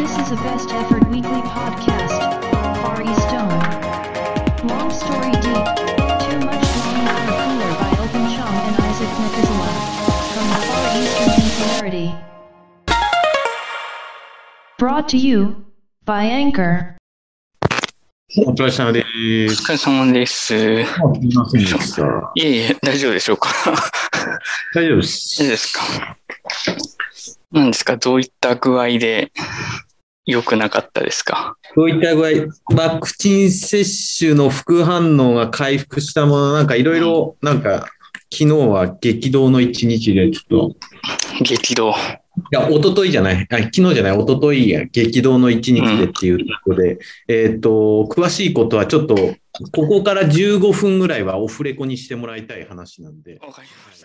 This is a best effort weekly podcast. Far East Dawn. Long story deep. Too much long water cooler by Open Chong and Isaac Methuselah. From the Far Eastern Singularity. Brought to you by Anchor. お疲れ様でお疲す。 れ様です。 すいませんでした。 いえいえ、大丈夫でしょうか。 大丈夫でいいす。 ですか。何ですか、どういった具合で良くなかったですか。 どういった具合、ワクチン接種の副反応が回復したもの、なんかいろいろ、なんか、昨日は激動の一日で、ちょっと、 激動。 いや、一昨日じゃない、昨日じゃない、一昨日や激動の一日でっていうところで、詳しいことはちょっと、ここから15分ぐらいはオフレコにしてもらいたい話なんで。 わかりました。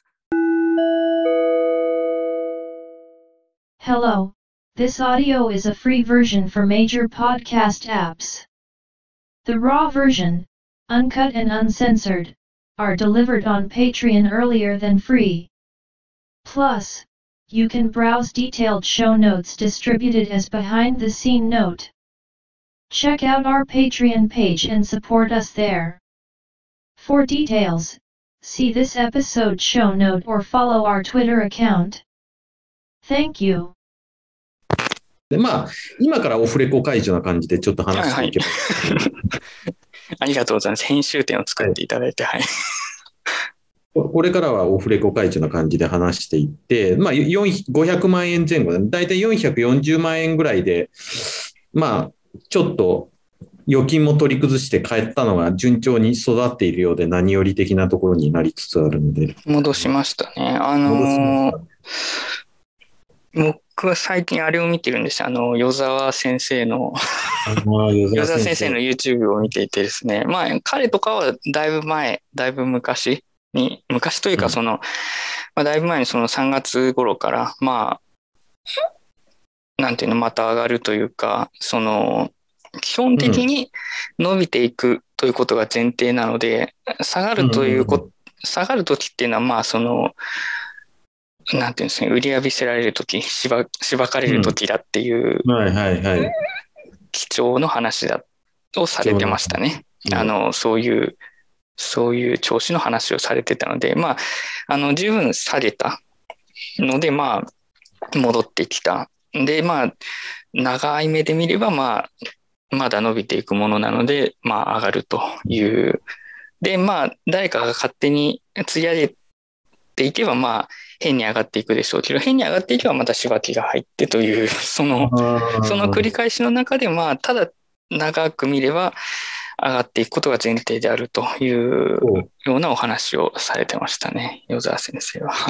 Hello. This audio is a free version for major podcast apps. The raw version, uncut and uncensored, are delivered on Patreon earlier than free. Plus, you can browse detailed show notes distributed as behind-the-scene note. Check out our Patreon page and support us there. For details, see this episode show note or follow our Twitter account. Thank you. で、まあ、今からオフレコ解除な感じでちょっと話していけば。 ありがとうございます。編集点を作っていただいて、はい。 これからはオフレコ解除な感じで話していって、まあ、500万円前後で、だいたい440万円ぐらいで、まあ、ちょっと預金も取り崩して帰ったのが順調に育っているようで何より的なところになりつつあるので。 戻しましたね。僕は最近あれを見てるんです。与沢先生の与沢先生の YouTube を見ていてですね。まあ、彼とかはだいぶ昔というかまあ、だいぶ前にその3月頃から、まあ、なんていうの、また上がるというか、基本的に伸びていくということが前提なので、下がる時っていうのは、まあ、なんていうんですかね、売り浴びせられるとき、しばかれるときだっていう、基調の話をされてましたね。そういう調子の話をされてたので、まあ、十分下げたので、まあ、戻ってきた。で、まあ、長い目で見れば、まあ、まだ伸びていくものなので、まあ、上がるという。で、まあ、誰かが勝手に釣り上げていけば、まあ、変に上がっていくでしょうけど、変に上がっていけばまたしばきが入ってという、その繰り返しの中で、まあ、ただ長く見れば上がっていくことが前提であるというようなお話をされてましたね、与沢先生は。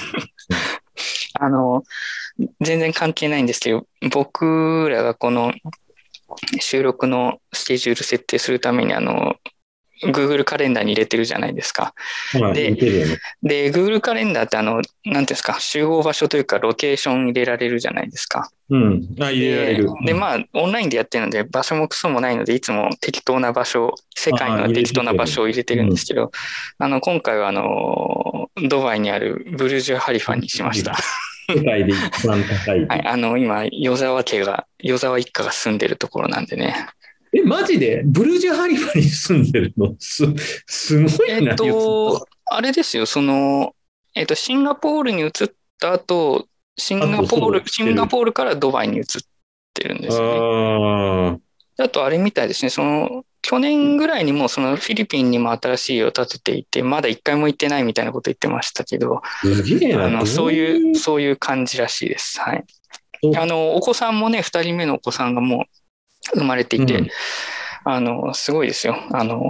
全然関係ないんですけど、僕らがこの収録のスケジュール設定するためにGoogle カレンダーに入れてるじゃないですか。で、Google カレンダーってなんていうんですか、集合場所というかロケーション入れられるじゃないですか。 入れられる。 で、まあ、オンラインでやってるので、場所もクソもないので、いつも適当な場所、世界の適当な場所を入れてるんですけど、今回はドバイにあるブルジュ・ハリファにしました。 世界で一番高い。 はい、今、与沢一家が住んでるところなんでね。 マジでブルジュ・ハリファに住んでるのすごいな。 あれですよ、シンガポールに移った後、シンガポールからドバイに移ってるんですよね。あとあれみたいですね、去年ぐらいにもフィリピンにも新しい家を建てていて、まだ一回も行ってないみたいなこと言ってましたけど、そういう感じらしいです。はい。お子さんもね、2人目のお子さんがもう生まれていて、すごいですよ。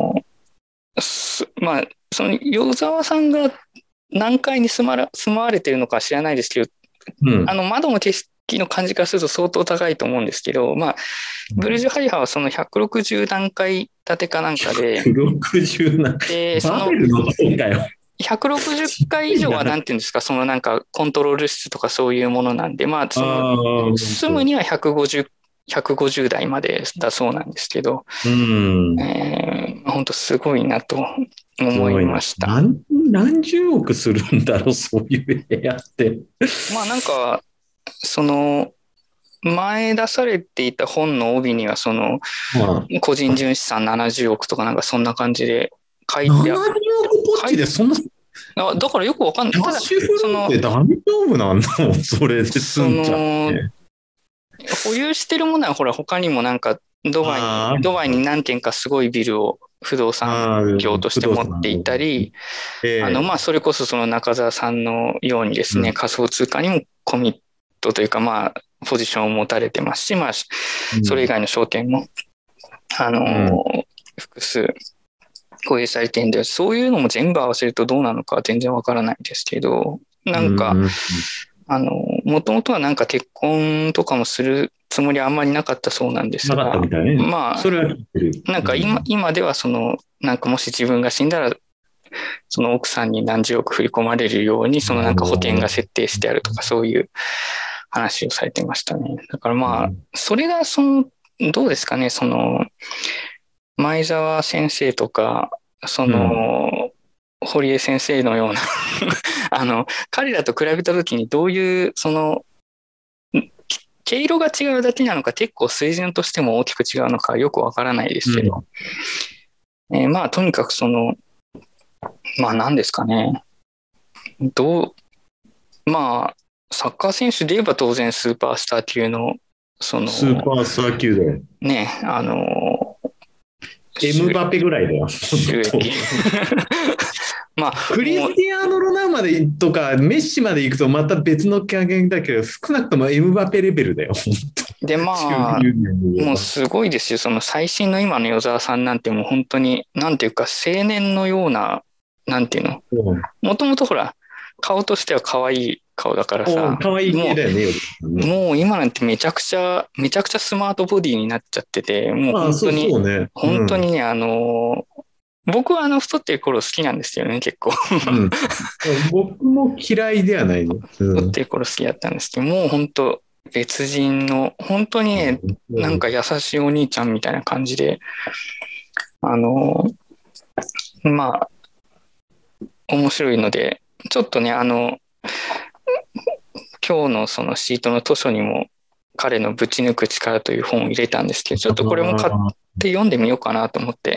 まあ、与沢さんが何階に住まわれてるのか知らないですけど、窓の景色の感じからすると相当高いと思うんですけど、まあ、ブルジュ・ハリファはその160段階建てかなんかで、 160何階バベルのそうかよ。 160階以上はなんていうんですか、なんかコントロール室とかそういうものなんで、まあ、住むには150台までだそうなんですけど、本当すごいなと思いました。 何十億するんだろう、そういう部屋って。 まあなんか、 前出されていた本の帯には、個人純資産70億とかなんかそんな感じで書いてある。 70億ポッチでそんな、 だからよくわかんない。 キャッシュフローって大丈夫なんのそれで済んじゃって。 保有してるものはほら他にもなんかドバイに何軒かすごいビルを不動産業として持っていたり、まあそれこそその中澤さんのようにですね、仮想通貨にもコミットというかまあポジションを持たれてますし、まあそれ以外の証券も複数保有されているんで、そういうのも全部合わせるとどうなのかは全然わからないんですけど、なんか、もともとはなんか結婚とかもするつもりはあんまりなかったそうなんですが、 なかったみたいね。 まあ、 それはなんか今ではなんかもし自分が死んだら、その奥さんに何十億振り込まれるように、なんか保険が設定してあるとか、そういう話をされてましたね。だからまあ、それがどうですかね、前澤先生とか、堀江先生のような彼らと比べたときにどういう、毛色が違うだけなのか、結構水準としても大きく違うのかよくわからないですけど、まあ、とにかくまあ、何ですかね。まあ、サッカー選手で言えば当然スーパースター級の、 スーパースター級だよ。 ね、 エムバペぐらいだよ。まあ、クリスティアーノ・ロナウまでとかメッシまで行くとまた別の加減だけど、少なくともエムバペレベルだよ。 でまあもうすごいですよ。最新の今の与沢さんなんてもう本当になんていうか青年のようななんていうの。もともとほら顔としては可愛い顔だからさ。 可愛い系だよね。 もう今なんてめちゃくちゃスマートボディになっちゃってて、もう本当に本当にね僕は太ってる頃好きなんですよね、結構。 僕も嫌いではないの。 太ってる頃好きだったんですけど、もう本当別人の、本当にね、なんか優しいお兄ちゃんみたいな感じで、まあ、面白いので、ちょっとね、今日のそのシートの図書にも、彼のぶち抜く力という本を入れたんですけど、ちょっとこれも買って読んでみようかなと思って、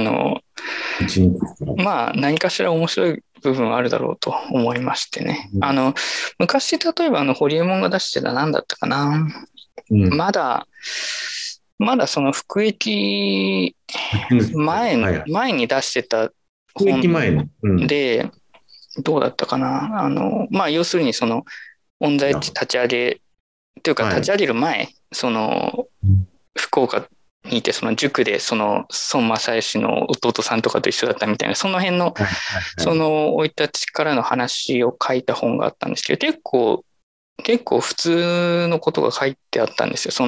まあ何かしら面白い部分はあるだろうと思いましてね。昔例えばホリエモンが出してた何だったかな、まだその服役前に出してた本で、どうだったかな、まあ要するに音大立ち上げというか立ち上げる前、福岡にいて塾で孫正義の弟さんとかと一緒だったみたいな、その辺の生い立ちからの話を書いた本があったんですけど、結構普通のことが書いてあったんですよ。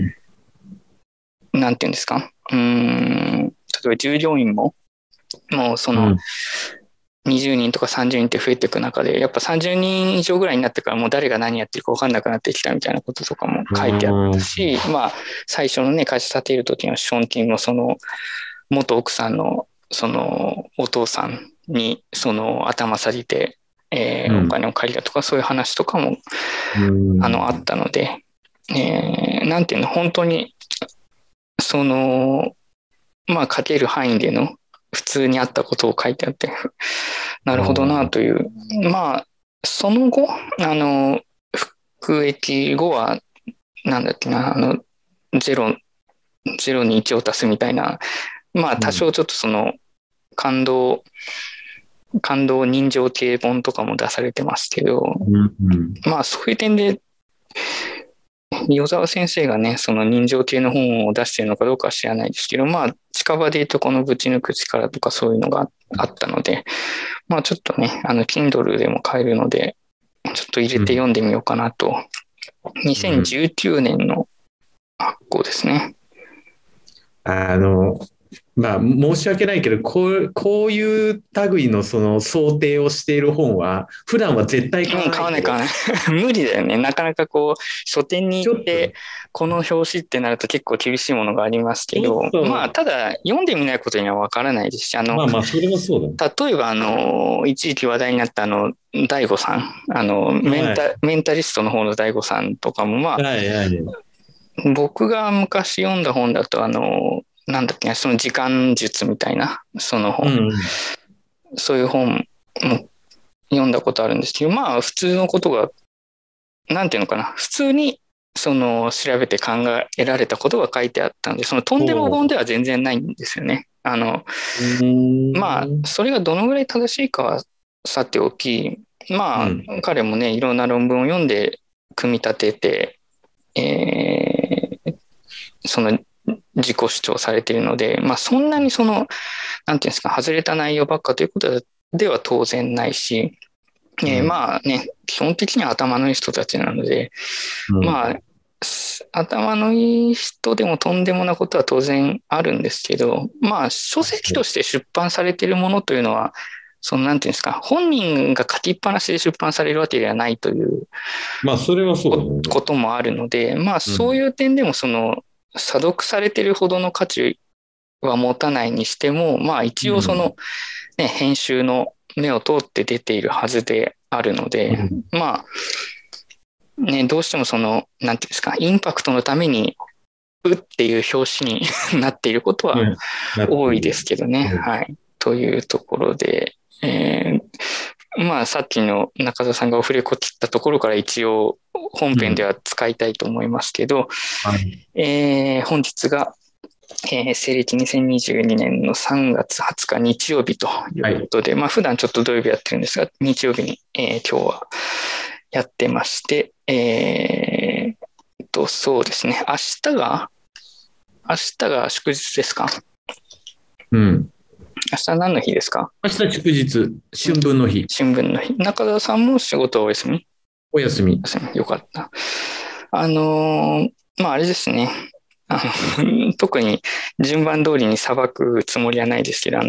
なんていうんですか、例えば従業員ももう20人とか30人って増えていく中で、やっぱ30人以上ぐらいになってからもう誰が何やってるか分かんなくなってきたみたいなこととかも書いてあったし、まあ最初のね会社立てる時の資本金も元奥さんのお父さんに頭下げて、お金を借りたとか、そういう話とかもあったので、なんていうの、本当にまあ書ける範囲での普通にあったことを書いてあって、なるほどなという。まあ、その後、服役後は、なんだっけな、0に1を足すみたいな、まあ、多少ちょっと感動人情系本とかも出されてますけど、まあ、そういう点で、与沢先生がね、人情系の本を出しているのかどうかは知らないですけど、まあ、近場で言うとこのぶち抜く力とかそういうのがあったので、まあちょっとね、Kindle でも買えるので、ちょっと入れて読んでみようかなと。2019年の発行ですね。 まあ、申し訳ないけど、こういう類のその想定をしている本は、普段は絶対買わない。 買わない買わない。無理だよね。なかなかこう、書店に行って、この表紙ってなると結構厳しいものがありますけど、まあ、ただ、読んでみないことにはわからないですし、 まあまあ、それはそうだ。 例えば、一時期話題になった大悟さん、メンタリストの方の大悟さんとかも、まあ、僕が昔読んだ本だと、なんだっけな、その時間術みたいな、その本、そういう本も読んだことあるんですけど、まあ普通のことが、なんていうのかな、普通にその調べて考えられたことが書いてあったんで、そのとんでも本では全然ないんですよね。まあ、それがどのぐらい正しいかはさておき、まあ、彼もね、いろんな論文を読んで組み立てて、その自己主張されているので、まあそんなにその、なんていうんですか、外れた内容ばっかということでは当然ないし、まあね、基本的には頭のいい人たちなので、まあ、頭のいい人でもとんでもなことは当然あるんですけど、まあ書籍として出版されているものというのは、そのなんていうんですか、本人が書きっぱなしで出版されるわけではないという、 まあそれはそうこともあるので、まあそういう点でもその、査読されているほどの価値は持たないにしても、まあ一応その、ね、編集の目を通って出ているはずであるので、まあ、ね、どうしてもその、なんていうんですか、インパクトのために、っていう表紙になっていることは多いですけどね。はい。というところで、まあさっきの中田さんがオフレコ切ったところから一応本編では使いたいと思いますけど、本日が、西暦2022年の3月20日日曜日ということで、まあ普段ちょっと土曜日やってるんですが、日曜日に、今日はやってまして、そうですね、明日が祝日ですか？ うん。 明日何の日ですか？ 明日祝日、春分の日。 春分の日。中田さんも仕事はお休み？ お休み。 よかった。まああれですね。特に順番通りに裁くつもりはないですけど、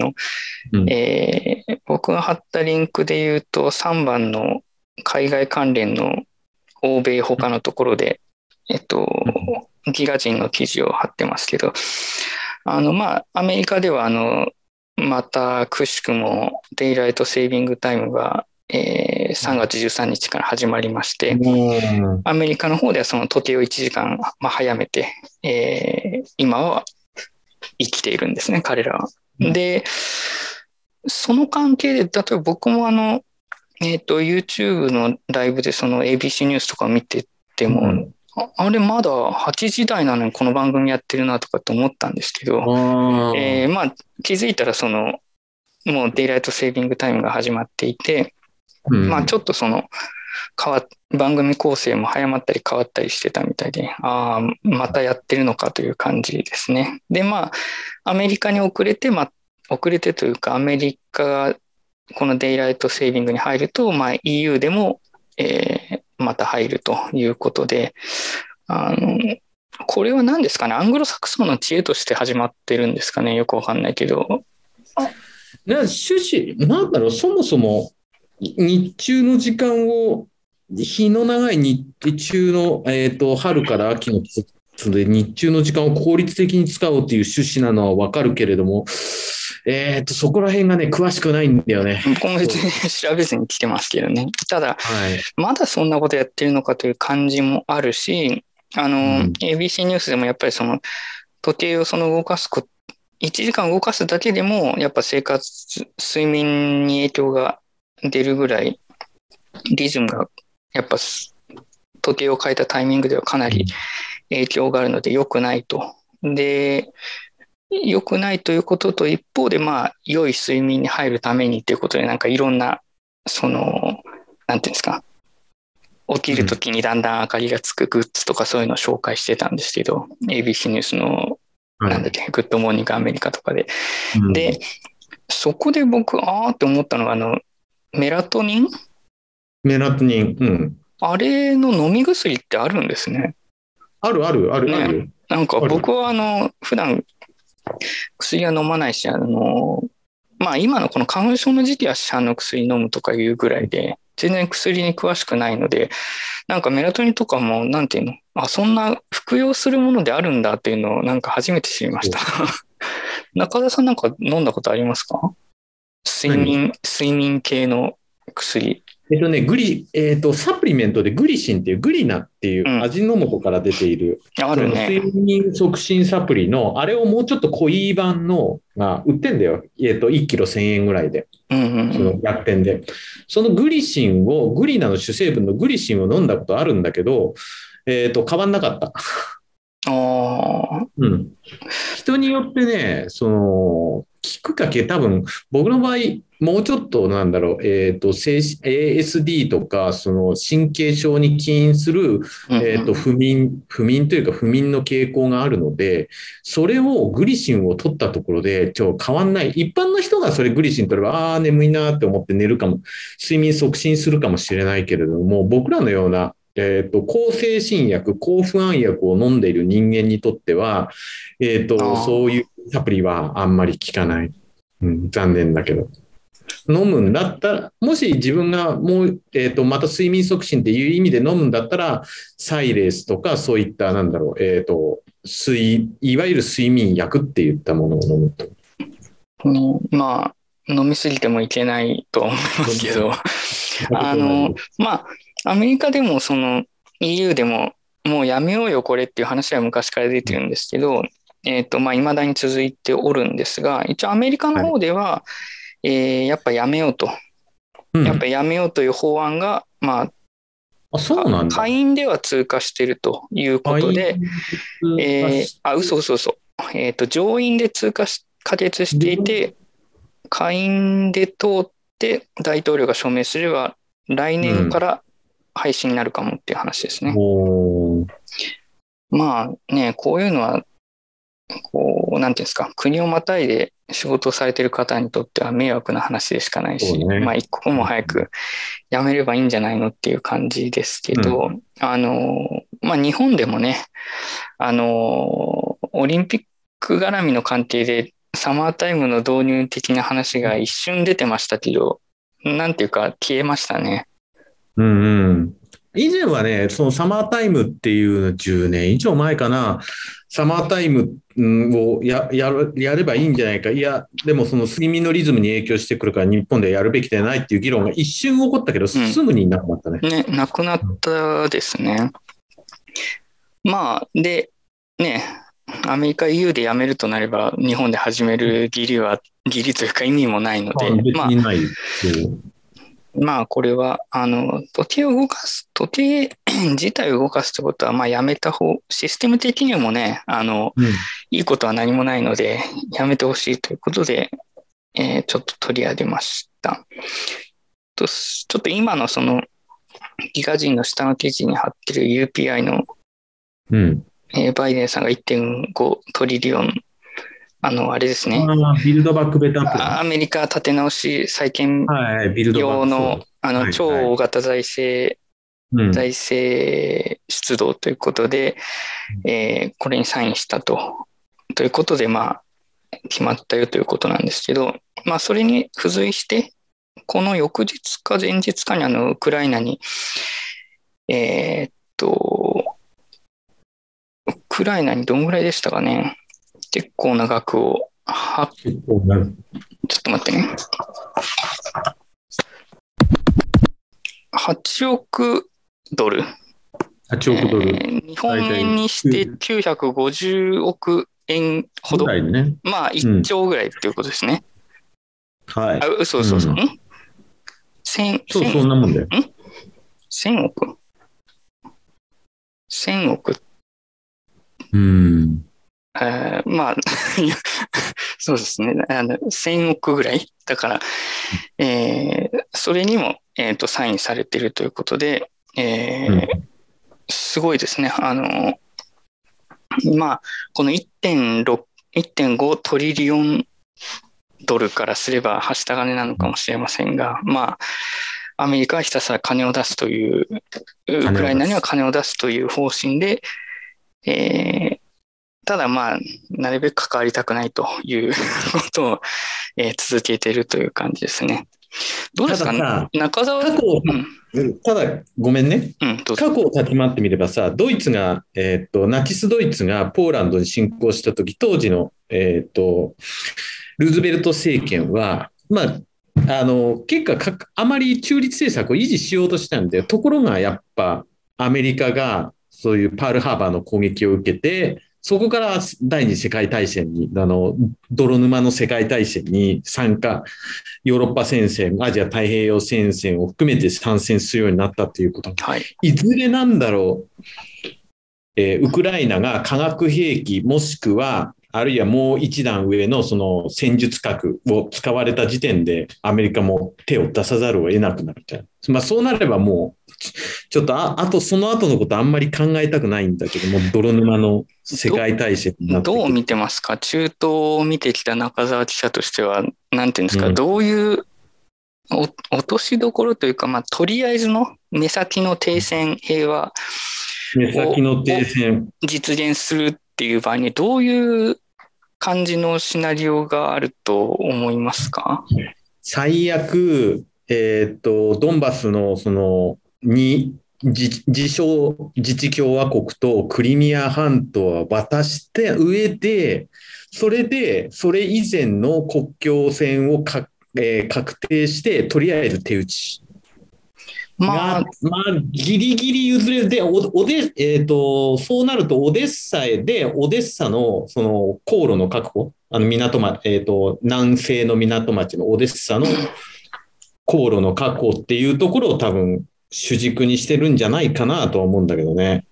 僕が貼ったリンクで言うと3番の海外関連の欧米他のところで、ギガ人の記事を貼ってますけど、まあ、アメリカではまたくしくもデイライトセービングタイムが、3月13日から始まりまして、アメリカの方ではその時計を1時間、早めて、今は生きているんですね、彼らは。で、その関係で、例えば僕もYouTube のライブでその ABC ニュースとか見てても、あれまだ8時台なのにこの番組やってるなとかって思ったんですけど、まあ気づいたらそのもうデイライトセービングタイムが始まっていて、まあちょっとその番組構成も早まったり変わったりしてたみたいで、またやってるのかという感じですね。でまあアメリカに遅れてというかアメリカがこのデイライトセービングに入ると、まあ、EU でも、また入るということで、これは何ですかね、アングロサクソンの知恵として始まってるんですかね、よくわかんないけど。 趣旨、なんだろう、そもそも日中の時間を、日の長い日中の、春から秋の季節で日中の時間を効率的に使おうという趣旨なのはわかるけれども、そこら辺がね、詳しくないんだよね。 僕も別に調べずに来てますけどね。ただ、まだそんなことやってるのかという感じもあるし、ABC ニュースでもやっぱりその時計をその動かす1時間動かすだけでも、やっぱ睡眠に影響が出るぐらい、リズムが、やっぱ時計を変えたタイミングではかなり影響があるので良くないと。で、良くないということと、一方で、まあ、良い睡眠に入るためにということで、なんかいろんな、その、なんていうんですか、起きるときにだんだん明かりがつくグッズとかそういうのを紹介してたんですけど、ABC ニュースの、なんだっけ、グッドモーニングアメリカとかで。で、そこで僕、って思ったのが、メラトニン、あれの飲み薬ってあるんですね。 ある。 なんか僕は普段薬は飲まないし、まあ今のこの花粉症の時期は市販の薬飲むとかいうぐらいで、全然薬に詳しくないので、なんかメラトニンとかも、なんていうの、あ、そんな服用するものであるんだっていうのをなんか初めて知りました。中田さんなんか飲んだことありますか？睡眠系の薬。 サプリメントでグリシンっていうグリナっていう味の素から出ている、 あるね。 睡眠促進サプリの、あれをもうちょっと濃い版のが売ってんだよ。1キロ1000円ぐらいで。その楽天で。そのグリナの主成分のグリシンを飲んだことあるんだけど、変わんなかった。人によってね、効くかけ、多分、僕の場合、もうちょっとASD とか、神経症に起因する、不眠というか不眠の傾向があるので、それをグリシンを取ったところで、変わんない。一般の人がそれグリシン取れば、眠いなって思って寝るかも、睡眠促進するかもしれないけれども、僕らのような、抗精神薬、抗不安薬を飲んでいる人間にとっては、そういうサプリはあんまり効かない。残念だけど。飲むんだったら、もし自分がもう、また睡眠促進っていう意味で飲むんだったら、サイレースとか、そういった、いわゆる睡眠薬っていったものを飲むと。 まあ、飲みすぎてもいけないとは思いますけど、まあ、アメリカでもEU でももうやめようよこれっていう話は昔から出てるんですけど、まあ、未だに続いておるんですが、一応アメリカの方では、やっぱやめようと。やっぱやめようという法案が、まあ、 そうなんだ。 下院では通過しているということで、嘘。上院で可決していて、下院で通って大統領が署名すれば、来年から廃止になるかもっていう話ですね。まあね、こういうのは、なんていうんですか、国をまたいで仕事をされている方にとっては迷惑な話でしかないし、まあ一刻も早くやめればいいんじゃないのっていう感じですけど、まあ日本でもね、オリンピック絡みの関係でサマータイムの導入的な話が一瞬出てましたけど、なんていうか消えましたね。 以前はね、そのサマータイムっていう10年以上前かな、サマータイムをやればいいんじゃないか。いや、でもその睡眠のリズムに影響してくるから日本ではやるべきではないっていう議論が一瞬起こったけど、すぐになくなったね。 なくなったですね。まあ、で、ね、アメリカ EU でやめるとなれば、日本で始める義理というか意味もないので、まあこれは時計自体を動かすってことはやめたシステム的にもねいいことは何もないのでやめてほしいということで、ちょっと取り上げました。ちょっと今のギガ人の下の記事に貼ってる UPI の、バイデンさんが 1.5 トリリオンあれですね。 ビルドバックベタープラン。アメリカ立て直し再建用の、超大型財政出動ということで、これにサインしたということで、決まったよということなんですけど、それに付随して、この翌日か前日かにウクライナに、ウクライナにどんぐらいでしたかね。結構な額を、ちょっと待ってね。8億ドル。 8億ドル。 日本円にして950億円ほど。1兆ぐらいっていうことですね。 はい。 そう。 そんなもんだよ。 1000億 ?1000 億。そうですね。1000億ぐらい。だから、それにも、サインされているということで、すごいですね。この 1.5 トリリオンドルからすれば、はした金なのかもしれませんが、アメリカはひたすら金を出すという、ウクライナには金を出すという方針で、 ただまあ、なるべく関わりたくないということを、続けてるという感じですね。どうですかね、中澤さん。 ただ、ごめんね。過去を立ち回ってみればさ、ドイツが、ナチスドイツがポーランドに侵攻したとき、当時の、ルーズベルト政権は、まあ、結果あまり中立政策を維持しようとしたんで、ところがやっぱアメリカがそういうパールハーバーの攻撃を受けて、そこから第二次世界大戦に、泥沼の世界大戦に参加、ヨーロッパ戦線、アジア太平洋戦線を含めて参戦するようになったということ。 はい、 いずれなんだろう、ウクライナが化学兵器、もしくは、あるいはもう一段上のその戦術核を使われた時点でアメリカも手を出さざるを得なくなる。まあそうなればもう、ちょっとその後のことあんまり考えたくないんだけども、泥沼の世界大戦になってどう見てますか？中東を見てきた中澤記者としては、なんていうんですか、どういう落としどころというか、まあとりあえずの目先の停戦、平和を実現するっていう場合にどういう感じのシナリオがあると思いますか？ 最悪、ドンバスの自称自治共和国とクリミア半島は渡して上で、それ以前の国境線を確定して、とりあえず手打ち。まあ、ギリギリ譲れで、そうなるとオデッサのその航路の確保、港町、南西の港町のオデッサの航路の確保っていうところを多分主軸にしてるんじゃないかなとは思うんだけどね。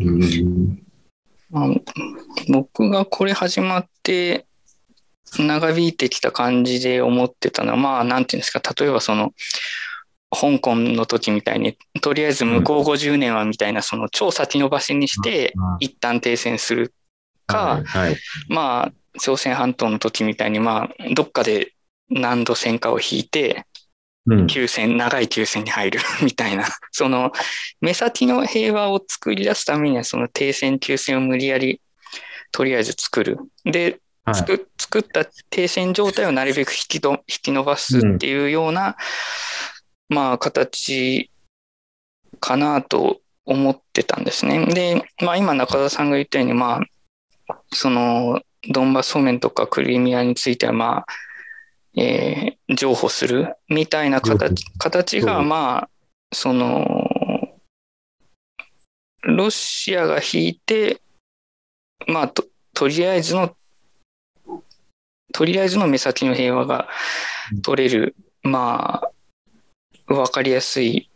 僕がこれ始まって長引いてきた感じで思ってたのは、まあなんていうんですか、例えばその香港の時みたいにとりあえず向こう50年はみたいな、その超先延ばしにして一旦停戦するか、まあ朝鮮半島の時みたいにまあどっかで何度戦火を引いて長い休戦に入るみたいな、その目先の平和を作り出すためにはその停戦休戦を無理やりとりあえず作る。で、作った停戦状態をなるべく引き伸ばすっていうような、まあ形かなと思ってたんですね。で、まあ今中田さんが言ったように、まあそのドンバス方面とかクリミアについてはまあ譲歩するみたいな形が、まあそのロシアが引いて、まあとりあえずの目先の平和が取れる、まあ分かりやすい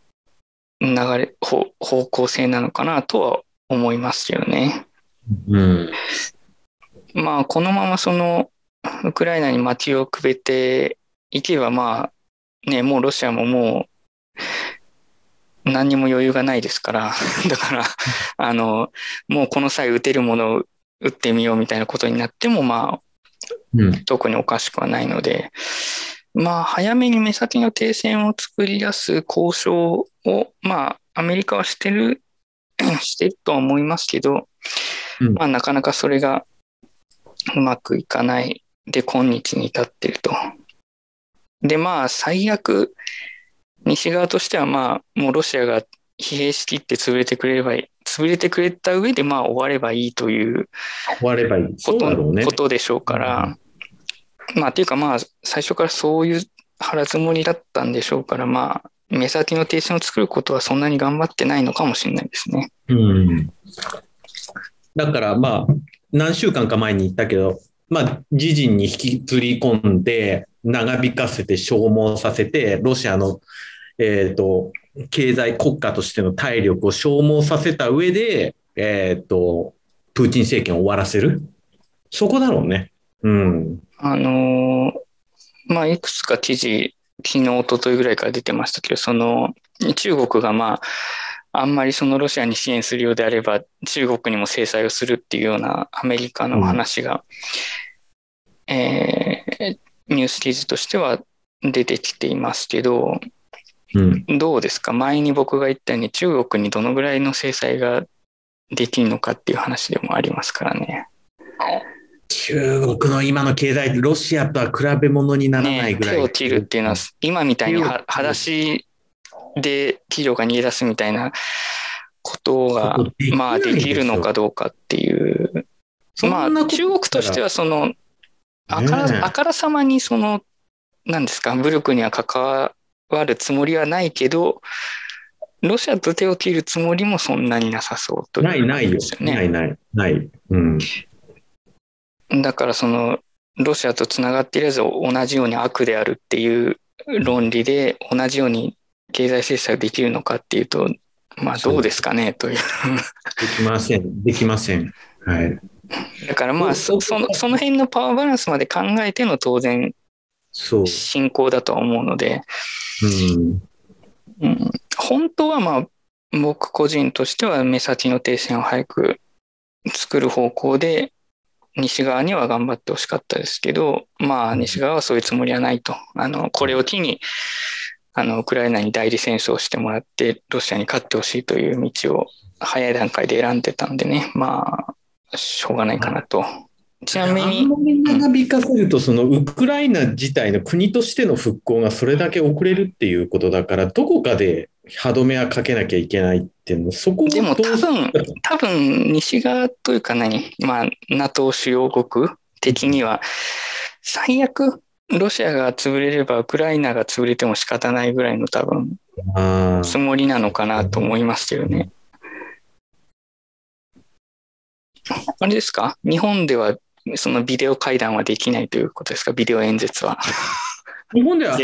方向性なのかなとは思いますよね。まあこのままそのウクライナに街をくべていけば、まあね、もうロシアももう何にも余裕がないですからだからもうこの際撃てるものを撃ってみようみたいなことになってもまあ、特におかしくはないので、まあ早めに目先の停戦を作り出す交渉をまあアメリカはしてるとは思いますけど、まあなかなかそれがうまくいかないで今日に至っていると。でまあ最悪西側としてはまあもうロシアが疲弊しきって潰れてくれた上でまあ終わればいいということでしょうから、まあっていうかまあ最初からそういう腹積もりだったんでしょうから、まあ目先の停戦を作ることはそんなに頑張ってないのかもしれないですね。 だからまあ何週間か前に言ったけど、まあ自陣に引きずり込んで長引かせて消耗させてロシアの経済国家としての体力を消耗させた上でプーチン政権を終わらせる、そこだろうね。 まあいくつか記事昨日一昨日ぐらいから出てましたけど、その中国がまああんまりそのロシアに支援するようであれば中国にも制裁をするっていうようなアメリカの話が、ニュース記事としては出てきていますけど、どうですか？前に僕が言ったように中国にどのぐらいの制裁ができるのかっていう話でもありますからね。 中国の今の経済、ロシアとは比べ物にならないぐらい。 手を切るっていうのは、今みたいに裸足で企業が逃げ出すみたいなことが、まあできるのかどうかっていう。まあ中国としてはあからさまに何ですか、武力には関わるつもりはないけど、ロシアと手を切るつもりもそんなになさそうという、 ないよ。ない。うん。 だからロシアとつながっているやつを同じように悪であるっていう論理で同じように経済制裁できるのかっていうと、まあどうですかねという。 できません。はい。 だからまあその辺のパワーバランスまで考えての当然進行だとは思うので、本当はまあ僕個人としては目先の停戦を早く作る方向で西側には頑張ってほしかったですけど、まあ西側はそういうつもりはないと。これを機にウクライナに代理戦争をしてもらってロシアに勝ってほしいという道を早い段階で選んでたんでね、まあしょうがないかなと。ちなみに長引かせるとウクライナ自体の国としての復興がそれだけ遅れるっていうことだから、どこかで歯止めはかけなきゃいけないっていうの、そこでも多分西側というかまあ NATO 主要国的には最悪ロシアが潰れればウクライナが潰れても仕方ないぐらいの多分つもりなのかなと思いますけどね。あれですか？日本ではビデオ会談はできないということですか？ビデオ演説は。 日本ではもう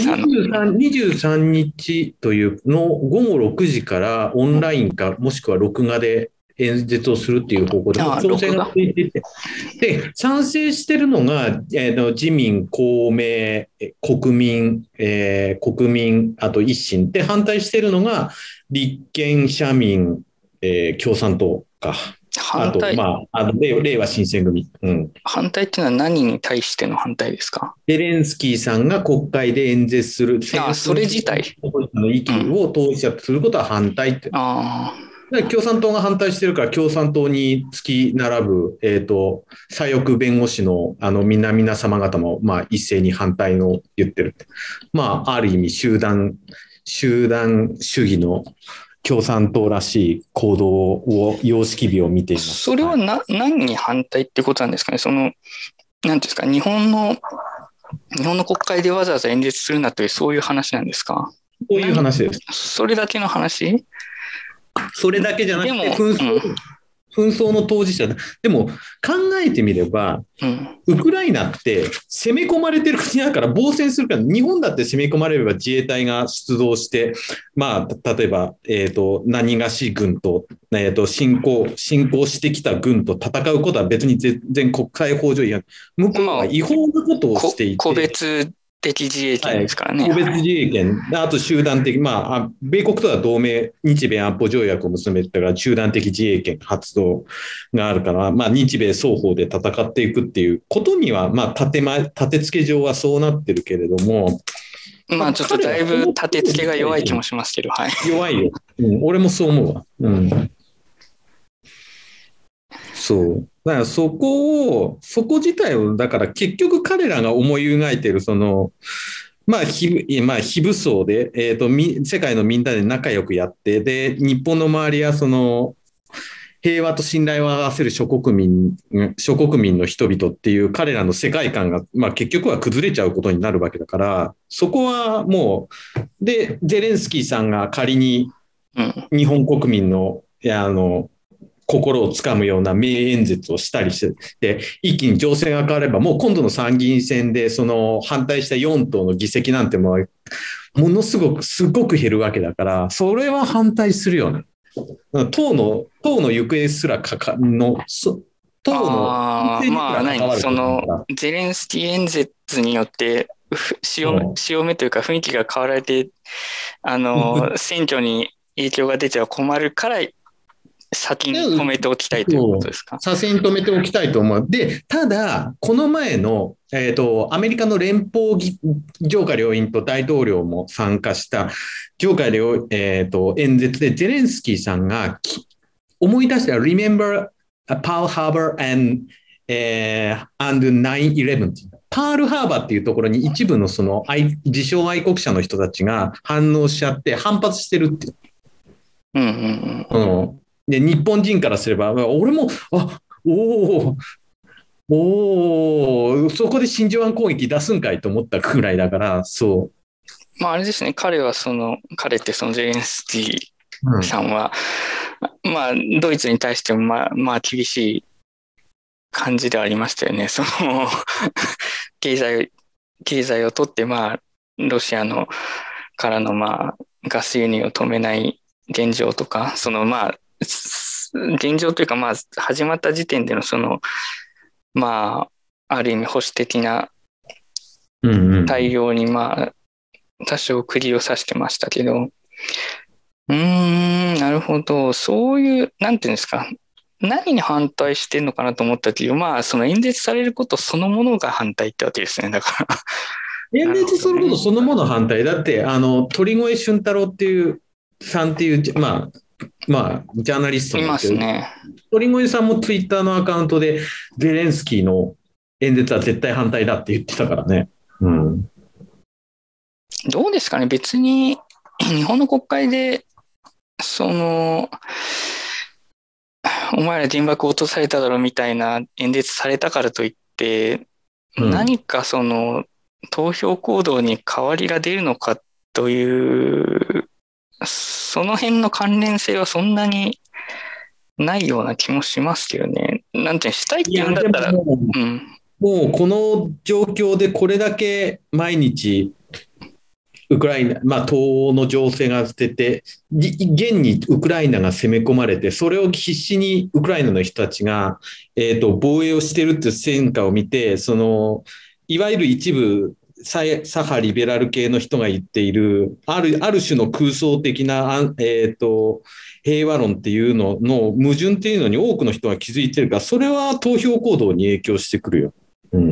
23日というの午後6時からオンラインかもしくは録画で演説をするっていう方向で調整がついていて、で賛成しているのが、自民、公明、国民、あと維新で、反対しているのが立憲、社民、共産党か。あと、令和新選組。 反対っていうのは何に対しての反対ですか？ ゼレンスキーさんが国会で演説する。 それ自体。 の意見を当事者とすることは反対って。共産党が反対してるから共産党に付き並ぶ、左翼弁護士の皆様方も、まあ、一斉に反対の言ってる。まあ、ある意味集団主義の共産党らしい行動を、様式美を見ています。 それは何に反対ってことなんですかね。なんていうんですか、日本の国会でわざわざ演説するなという、そういう話なんですか？ そういう話です。 それだけの話？ それだけじゃなくて紛争の当事者でも考えてみれば、ウクライナって攻め込まれてる国だから防戦するから、日本だって攻め込まれれば自衛隊が出動して、まあ、例えば、何がし軍と、侵攻してきた軍と戦うことは別に全然国際法上違反、向こうは違法なことをしていて、 個別的自衛権ですからね。 個別自衛権、あと集団的、まあ、米国とは同盟、日米安保条約を結べたから、集団的自衛権発動があるから、まあ、日米双方で戦っていくっていうことには、まあ、立て付け上はそうなってるけれども、 まあ、ちょっとだいぶ立て付けが弱い気もしますけど、はい。 弱いよ。俺もそう思うわ。そう。だからそこ自体を、だから結局彼らが思い描いている、まあ、非武装で、世界のみんなで仲良くやって、で、日本の周りは平和と信頼を合わせる諸国民の人々っていう彼らの世界観が、まあ、結局は崩れちゃうことになるわけだから、そこはもう、で、ゼレンスキーさんが仮に日本国民の、心をつかむような名演説をしたりして、一気に情勢が変われば、もう今度の参議院選で、反対した4党の議席なんてものすごく減るわけだから、それは反対するよね。党の行方すらゼレンスキー演説によって潮目というか雰囲気が変わられて、選挙に影響が出ては困るから、先に止めておきたいということですか？ 先に止めておきたいと思う。で、ただ、この前の、アメリカの連邦上下両院と大統領も参加した上下両、演説で、ゼレンスキーさんが思い出した Remember Pearl Harbor and and 9/11 パールハーバーっていうところに一部のその自称愛国者の人たちが反応しちゃって反発してるっていう。で日本人からすれば、俺も、そこで真珠湾攻撃出すんかいと思ったくらいだから、そう。 まああれですね、彼ってそのゼレンスキーさんは、まあドイツに対してもまあ厳しい感じではありましたよね。その経済を取って、まあロシアのからのまあガス輸入を止めない現状とか、そのまあ現状というか、まあ始まった時点でのそのまあある意味保守的な対応にまあ多少釘を刺してましたけど、なるほど、そういうなんていうんですか、何に反対してるのかなと思ったけど、まあその演説されることそのものが反対ってわけですね。だから演説することそのもの反対だって、鳥越俊太郎っていうさんっていう、まあジャーナリストいますね。 鳥越さんもツイッターのアカウントでゼレンスキーの演説は絶対反対だって言ってたからね。 どうですかね、別に日本の国会でそのお前ら原爆落とされただろみたいな演説されたからといって、何かその投票行動に変わりが出るのかというその辺の関連性はそんなにないような気もしますけどね。なんてしたいって言うんだったら、もうこの状況でこれだけ毎日ウクライナ、東欧の情勢が出て、現にウクライナが攻め込まれて、それを必死にウクライナの人たちが、防衛をしているという戦果を見て、いわゆる一部左派リベラル系の人が言っている、ある種の空想的な、平和論っていうのの矛盾っていうのに多くの人が気づいてるから、それは投票行動に影響してくるよ。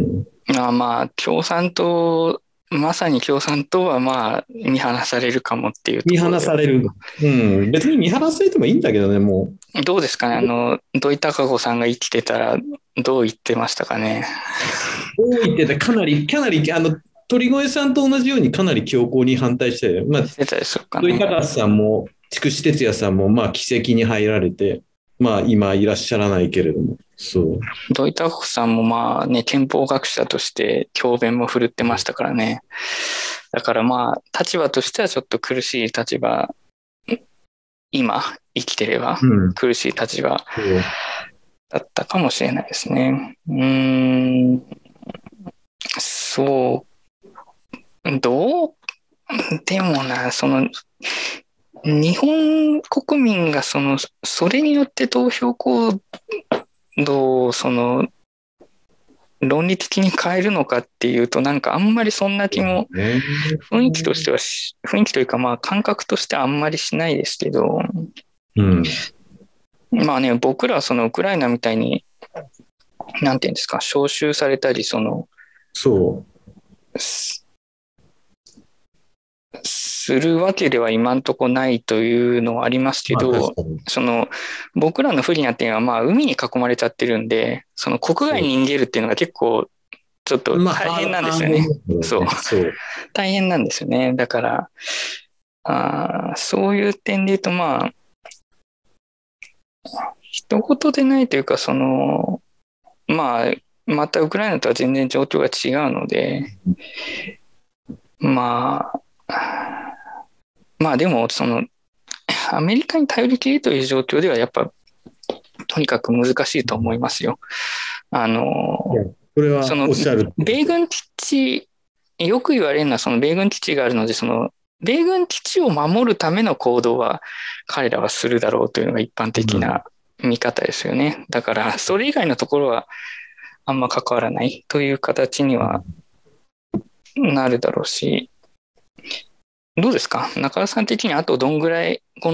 まさに共産党はまあ見放されるかもっていうところで。 見放される。別に見放されてもいいんだけどね、もう。どうですかね、土井孝子さんが生きてたらどう言ってましたかね。 どう言ってたかなり鳥越さんと同じようにかなり強硬に反対してる。 してたでしょうかね。土井孝さんも筑紫哲也さんも奇跡に入られて、今いらっしゃらないけれども。そう。 土井孝子さんも憲法学者として教鞭も振るってましたからね。だから立場としてはちょっと苦しい立場、今生きてれば苦しい立場だったかもしれないですね。でも日本国民がそれによって投票行動を論理的に変えるのかっていうと、なんかあんまりそんな気も雰囲気としては雰囲気というか感覚としてはあんまりしないですけど、僕らはウクライナみたいになんていうんですか、招集されたりするわけでは今んとこないというのはありますけど、僕らの不利な点は海に囲まれちゃってるんで、国外に逃げるっていうのが結構ちょっと大変なんですよね。大変なんですよね。だからそういう点で言うと一言でないというかまたウクライナとは全然状況が違うので、でもアメリカに頼りきりという状況ではやっぱとにかく難しいと思いますよ。 これはおっしゃる。 米軍基地、よく言われるのは米軍基地があるので、米軍基地を守るための行動は彼らはするだろうというのが一般的な見方ですよね。だからそれ以外のところはあんま関わらないという形にはなるだろうし、どうですか、中田さん的にあとどんぐらいど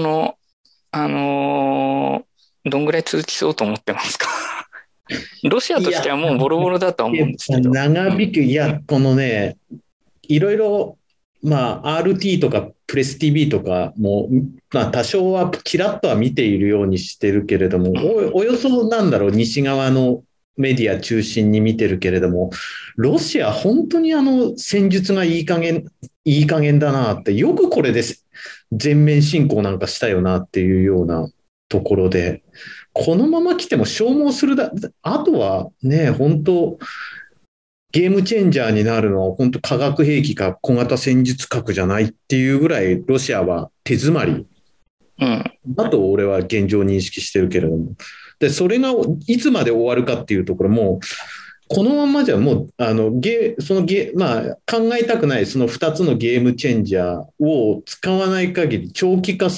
んぐらい続きそうと思ってますか？ロシアとしてはもうボロボロだと思うんですけど。 長引く、このね、いろいろ、RT とかプレス TV とかも、多少はちらっとは見ているようにしてるけれども、およそ西側のメディア中心に見てるけれども、ロシア本当に戦術がいい加減だなって、よくこれで全面侵攻なんかしたよなっていうようなところで、このまま来ても消耗するあとはね、本当ゲームチェンジャーになるのは本当化学兵器か小型戦術核じゃないっていうぐらいロシアは手詰まりだと俺は現状認識してるけれども、でそれがいつまで終わるかっていうところも、このままじゃもうまあ、考えたくないその2つのゲームチェンジャーを使わない限り長期化は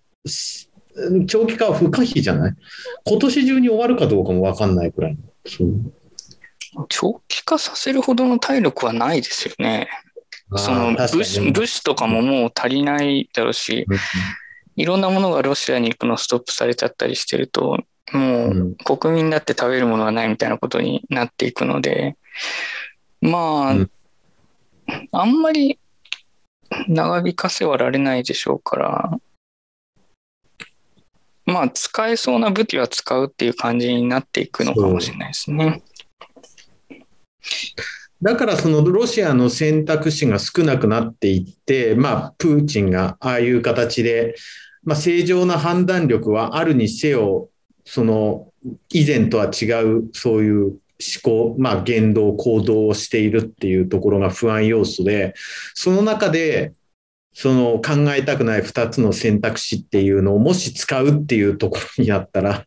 不可避じゃない？今年中に終わるかどうかも分かんないくらい。 長期化させるほどの体力はないですよね。その物資とかももう足りないだろうし、いろんなものがロシアに行くのストップされちゃったりしてると、もう国民だって食べるものがないみたいなことになっていくので、まあ、あんまり長引かせはられないでしょうから、まあ使えそうな武器は使うっていう感じになっていくのかもしれないですね。 だからそのロシアの選択肢が少なくなっていって、まあ、プーチンがああいう形で、まあ、正常な判断力はあるにせよ、その以前とは違うそういう思考、まあ、言動、行動をしているっていうところが不安要素で、その中でその考えたくない2つの選択肢っていうのをもし使うっていうところになったら、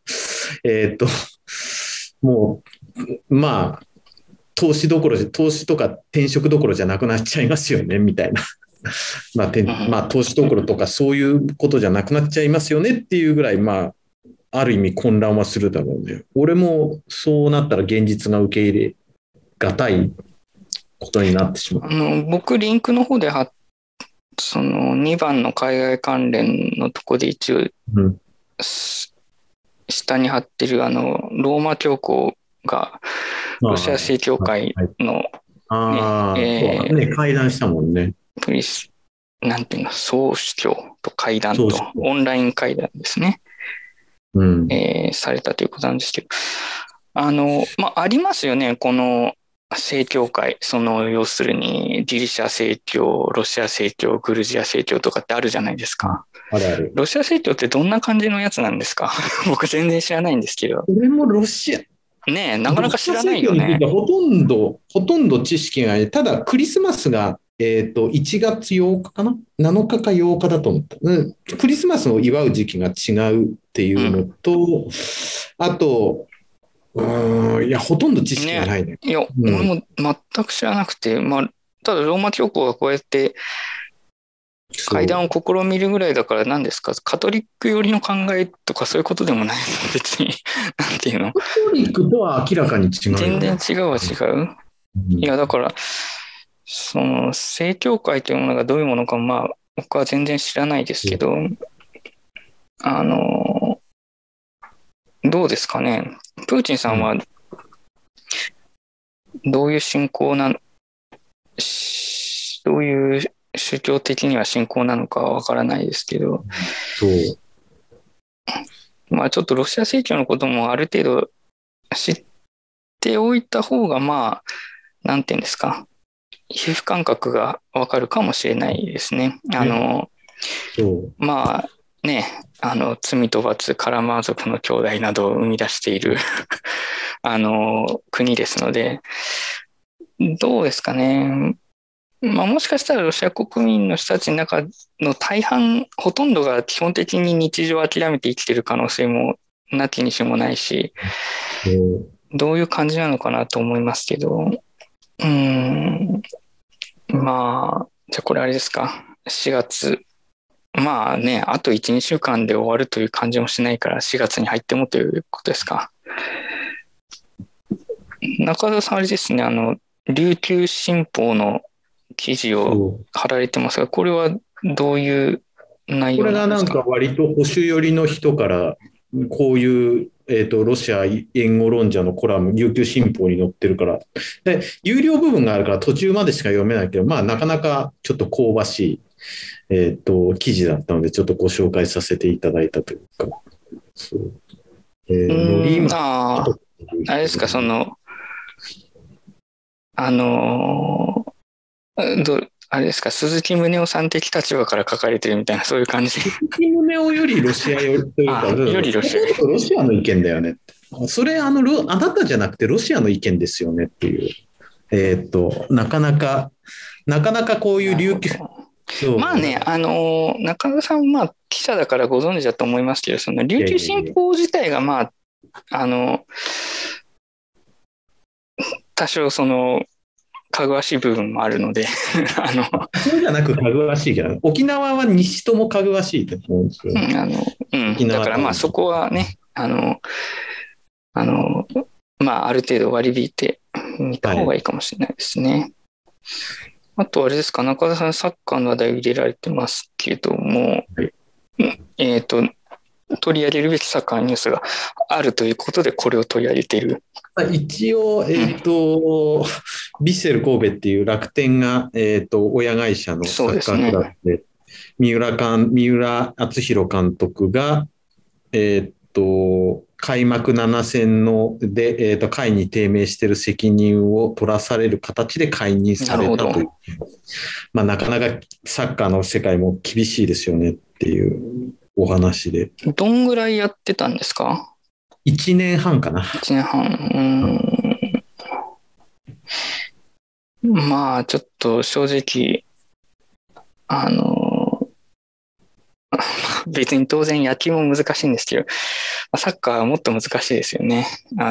もう、まあ、投資とか転職どころじゃなくなっちゃいますよね、みたいな。まあ、投資どころとかそういうことじゃなくなっちゃいますよねっていうぐらい、まあ、ある意味混乱はするだろうね。俺もそうなったら現実が受け入れがたいことになってしまう。 僕、リンクの方でその2番の海外関連のとこで一応、下に貼ってるローマ教皇がロシア正教会の、 会談したもんね。 なんていうの、総主教と会談とオンライン会談ですね。されたということなんですけど、まあ、ありますよね、この正教会、要するにギリシャ正教、ロシア正教、グルジア正教とかってあるじゃないですか。 ある。 ロシア正教ってどんな感じのやつなんですか？僕全然知らないんですけど。 俺もロシアねえ、なかなか知らないよね。 ほとんど知識がない。ただクリスマスが1月8日かな ?7 日か8日だと思った。クリスマスを祝う時期が違うっていうのと、あと、いや、ほとんど知識がないね。 いや、俺も全く知らなくて、まあ、ただローマ教皇がこうやって会談を試みるぐらいだから何ですか、カトリック寄りの考えとかそういうことでもないの、別に。なんていうの。 カトリックとは明らかに違う。 全然違うは違う。いや、だから、その正教会というものがどういうものか、まあ、僕は全然知らないですけど、どうですかね。プーチンさんはどういう信仰どういう宗教的には信仰なのかはわからないですけど、まあちょっとロシア正教のこともある程度知っておいた方が、まあ、なんていうんですか、皮膚感覚がわかるかもしれないですね。まあね、罪と罰、カラマー族の兄弟などを生み出している国ですので、どうですかね。まあ、もしかしたらロシア国民の人たちの中の大半、ほとんどが基本的に日常を諦めて生きている可能性もなきにしもないし、どういう感じなのかなと思いますけど、まあ、じゃあこれあれですか、4月、まあね、あと1、2週間で終わるという感じもしないから4月に入ってもということですか。中田さんあれですね、琉球新報の記事を貼られてますが、これはどういう内容なんですか？ これがなんか割と保守寄りの人からこういう、ロシア援護論者のコラム、琉球新報に載ってるから、で有料部分があるから途中までしか読めないけど、まあなかなかちょっと香ばしい、記事だったので、ちょっとご紹介させていただいたというか、ノリマといあれですか、あれですか、鈴木宗男さん的立場から書かれてるみたいな、そういう感じ。 鈴木宗男よりロシア寄りというか、 よりロシア寄り。 ロシアの意見だよね。それあなたじゃなくてロシアの意見ですよねっていう。なかなかこういう琉球。 まあね、中田さん、まあ、記者だからご存知だと思いますけど、その琉球新報自体が、まあ、多少かぐわしい部分もあるのでそうじゃなくかぐわしいけど、沖縄は西ともかぐわしいと思うんですよ。 だからまあそこはね、まあある程度割り引いてみた方がいいかもしれないですね。あとあれですか、中田さんサッカーの話題入れられてますけども、取り上げるべきサッカーニュースがあるということでこれを取り上げている。 一応、ヴィッセル神戸っていう楽天が、親会社のサッカークラブで、三浦篤弘監督が、開幕7戦で、下位に低迷している責任を取らされる形で解任されたという。まあ、なかなかサッカーの世界も厳しいですよねっていうお話で。 どんぐらいやってたんですか ？1年半かな。 1年半。まあ、ちょっと正直、別に当然野球も難しいんですけど、サッカーはもっと難しいですよね。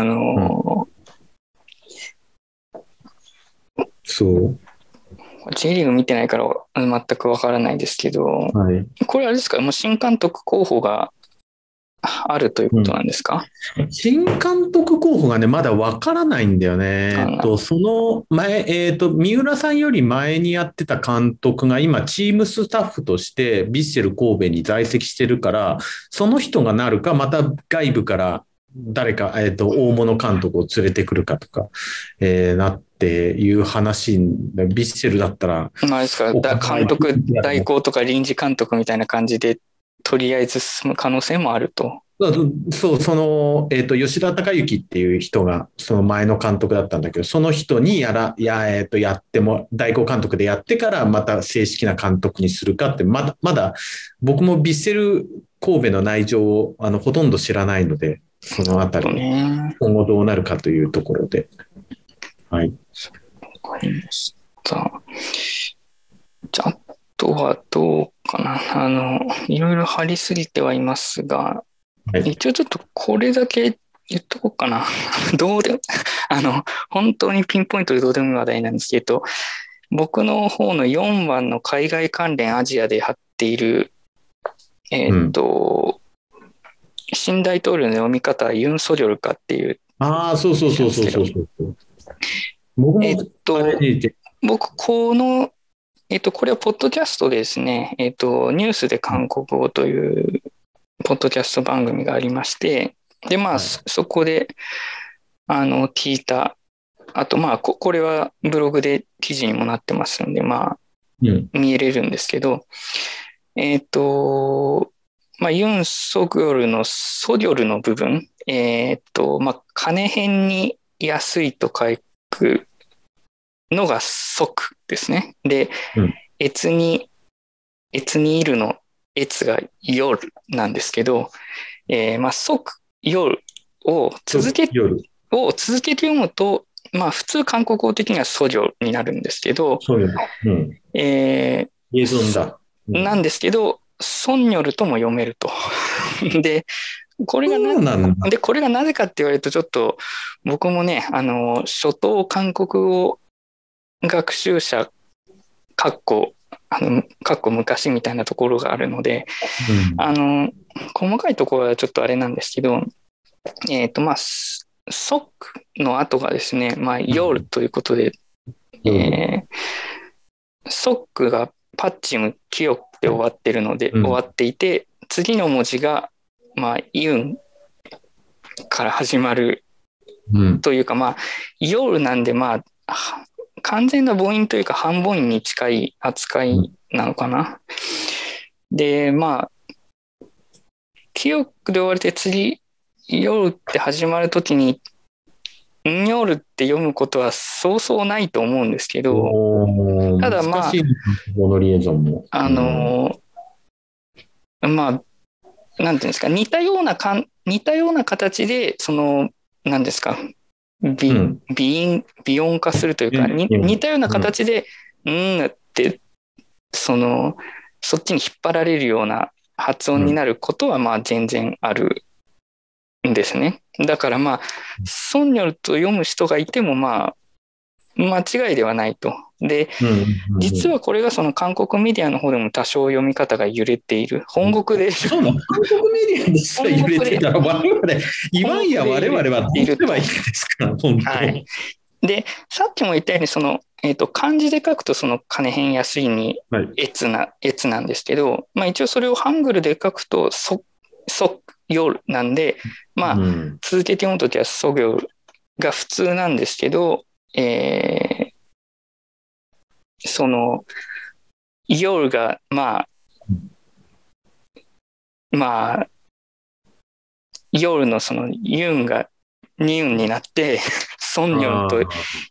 そう。 J リーグ見てないから全くわからないですけど、はい、これあれですか、もう新監督候補があるということなんですか？ 新監督候補がね、まだわからないんだよね。その前、三浦さんより前にやってた監督が今、チームスタッフとしてヴィッセル神戸に在籍してるから、その人がなるか、また外部から誰か、大物監督を連れてくるかとか、なっていう話、ヴィッセルだったら。 まあですか、監督代行とか臨時監督みたいな感じで、とりあえず進む可能性もあると。 そう、吉田孝之っていう人が、その前の監督だったんだけど、その人にやっても、代行監督でやってから、また正式な監督にするかって、まだ、僕もヴィッセル神戸の内情をほとんど知らないので、そのあたり、今後どうなるかというところで。はい。 わかりました。じゃあ、あとはどうかな。いろいろ張りすぎてはいますが、はい、一応ちょっとこれだけ言っとこうかな。どうでも、本当にピンポイントでどうでもいい話題なんですけど、僕の方の4番の海外関連アジアで貼っている、新大統領の読み方はユン・ソギョルかっていう。 ああ、そう。 僕、この、これはポッドキャストでですね、ニュースで韓国語というポッドキャスト番組がありまして、で、まあ、そこで、聞いた、あと、まあ、これはブログで記事にもなってますので、まあ、見れるんですけど、まあ、ユン・ソギョルのソギョルの部分、まあ、金辺に安いと書くのが即ですね。で、越にいるの越が夜なんですけど、まあ、即夜を続けて読むと、まあ、普通韓国語的にはソギョになるんですけど、なんですけど、ソンニョルとも読めると。で、これがなぜかって言われると、ちょっと僕もね、初等韓国語学習者、かっこ昔みたいなところがあるので、細かいところはちょっとあれなんですけど、まあ、ソックの後がですね、まあ、夜ということで、ソックがパッチム、キヨで終わってるので、終わっていて、次の文字が、まあ、ユンから始まるというか、まあ、夜なんで、まあ、完全な母音というか半母音に近い扱いなのかな。で、まあ、記憶で終われて次、夜って始まるときに、 んにょるって読むことはそうそうないと思うんですけど、ただまあ、 難しいこのリエゾンも。 まあ、なんていうんですか、似たような形で、なんですか、微音化するというか、似たような形で、って、そっちに引っ張られるような発音になることは、まあ、全然あるんですね。だからまあ、ソンニョルと読む人がいても、まあ、間違いではないと。で、実はこれがその韓国メディアの方でも多少読み方が揺れている。本国で。 そうなの？韓国メディアですら揺れてたら、我々、言わんや我々はどうすればいいですか、本当。 はい。で、さっきも言ったように、漢字で書くと金編安いに越なんですけど、まあ一応それをハングルで書くとよなんで、まあ、続けて読むときはそ行が普通なんですけど、夜が、まあ、夜のユンがニユンになって、ソンニョンと、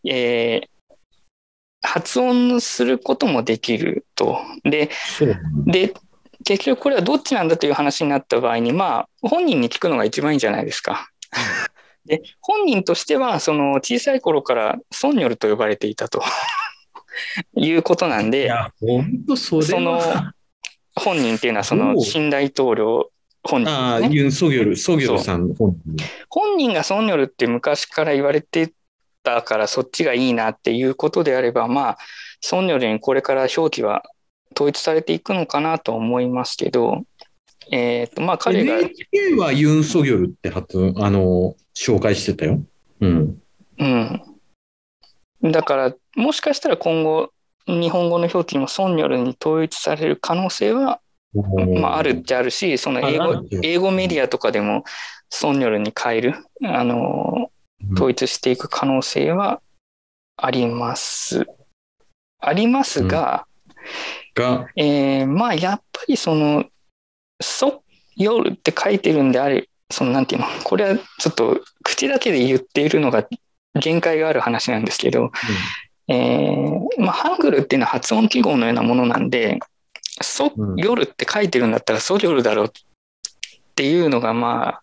発音することもできると。で、結局これはどっちなんだという話になった場合に、まあ、本人に聞くのが一番いいんじゃないですか。で、本人としては、小さい頃からソンニョルと呼ばれていたということなんで、 本人っていうのは新大統領本人ですね。 ユン・ソギョルさん本人がソンニョルって昔から言われてたからそっちがいいなっていうことであれば、まあ、ソンニョルにこれから表記は統一されていくのかなと思いますけど、まあ彼が NHK はユン・ソギョルって紹介してたよ。 だからもしかしたら今後日本語の表記もソンニョルに統一される可能性は、まあ、あるっちゃあるし、英語メディアとかでもソンニョルに変える、統一していく可能性はあります。が、まあやっぱり夜って書いてるんであれ、なんていうの、これはちょっと口だけで言っているのが限界がある話なんですけど、まあ、ハングルっていうのは発音記号のようなものなんで、夜って書いてるんだったらソ夜だろうっていうのが、まあ、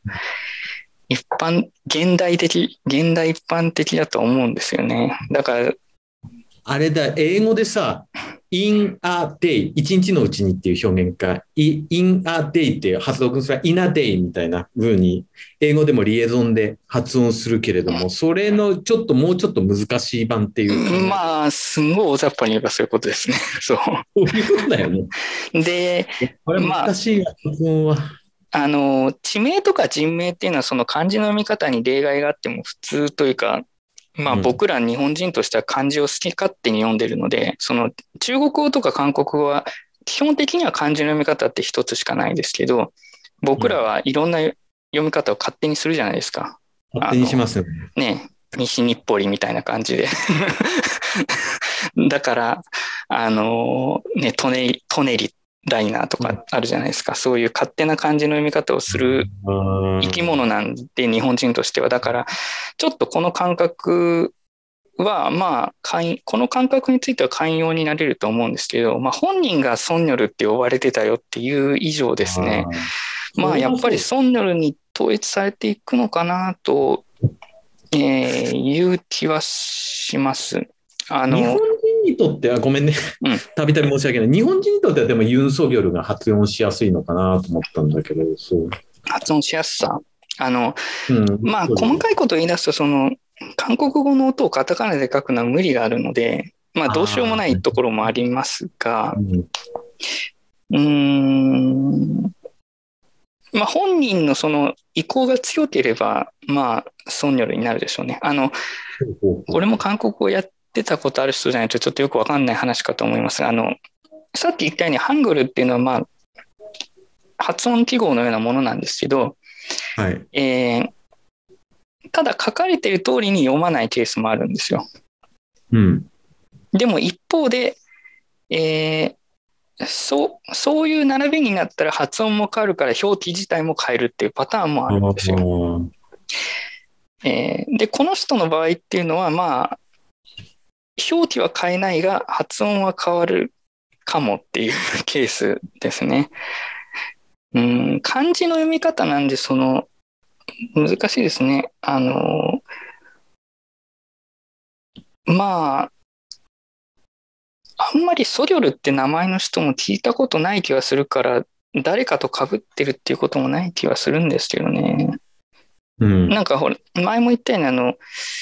現代一般的だと思うんですよね。だから、 あれだ、英語でさ、in a day、一日のうちにっていう表現か、in a day って発音する in a day みたいな風に、英語でもリエゾンで発音するけれども、それのもうちょっと難しい版っていう。 まあ、すごい大雑把に言えばそういうことですね。そう。 そういうことだよね。 で、 これ難しい発音は。 地名とか人名っていうのは漢字の読み方に例外があっても普通というか、まあ僕ら日本人としては漢字を好き勝手に読んでるので、中国語とか韓国語は基本的には漢字の読み方って一つしかないですけど、僕らはいろんな読み方を勝手にするじゃないですか。 勝手にしますよね。西日暮里みたいな感じで。だから、ね、トネリライナーとかあるじゃないですか。そういう勝手な漢字の読み方をする生き物なんで、日本人としては。だから、ちょっとこの感覚は、まあ、この感覚については寛容になれると思うんですけど、まあ、本人がソンニョルって呼ばれてたよっていう以上ですね。まあ、やっぱりソンニョルに統一されていくのかなと、いう気はします。 日本人にとっては、ごめんね、たびたび申し訳ない。日本人にとってはでもユン・ソギョルが発音しやすいのかなと思ったんだけど、そう。 発音しやすさ。まあ、細かいことを言い出すと、韓国語の音をカタカナで書くのは無理があるので、まあ、どうしようもないところもありますが、まあ、本人の意向が強ければ、まあ、ソンニョルになるでしょうね。これも韓国語やってたことある人じゃないとちょっとよくわかんない話かと思いますが、さっき言ったようにハングルっていうのは、まあ、発音記号のようなものなんですけど、 はい、 ただ書かれている通りに読まないケースもあるんですよ。でも一方で、そういう並びになったら発音も変わるから表記自体も変えるっていうパターンもあるんですよ。 で、この人の場合っていうのは、まあ、表記は変えないが、発音は変わるかもっていうケースですね。漢字の読み方なんで、難しいですね。まあ、あんまりソリョルって名前の人も聞いたことない気がするから、誰かと被ってるっていうこともない気はするんですけどね。なんかほら、前も言ったように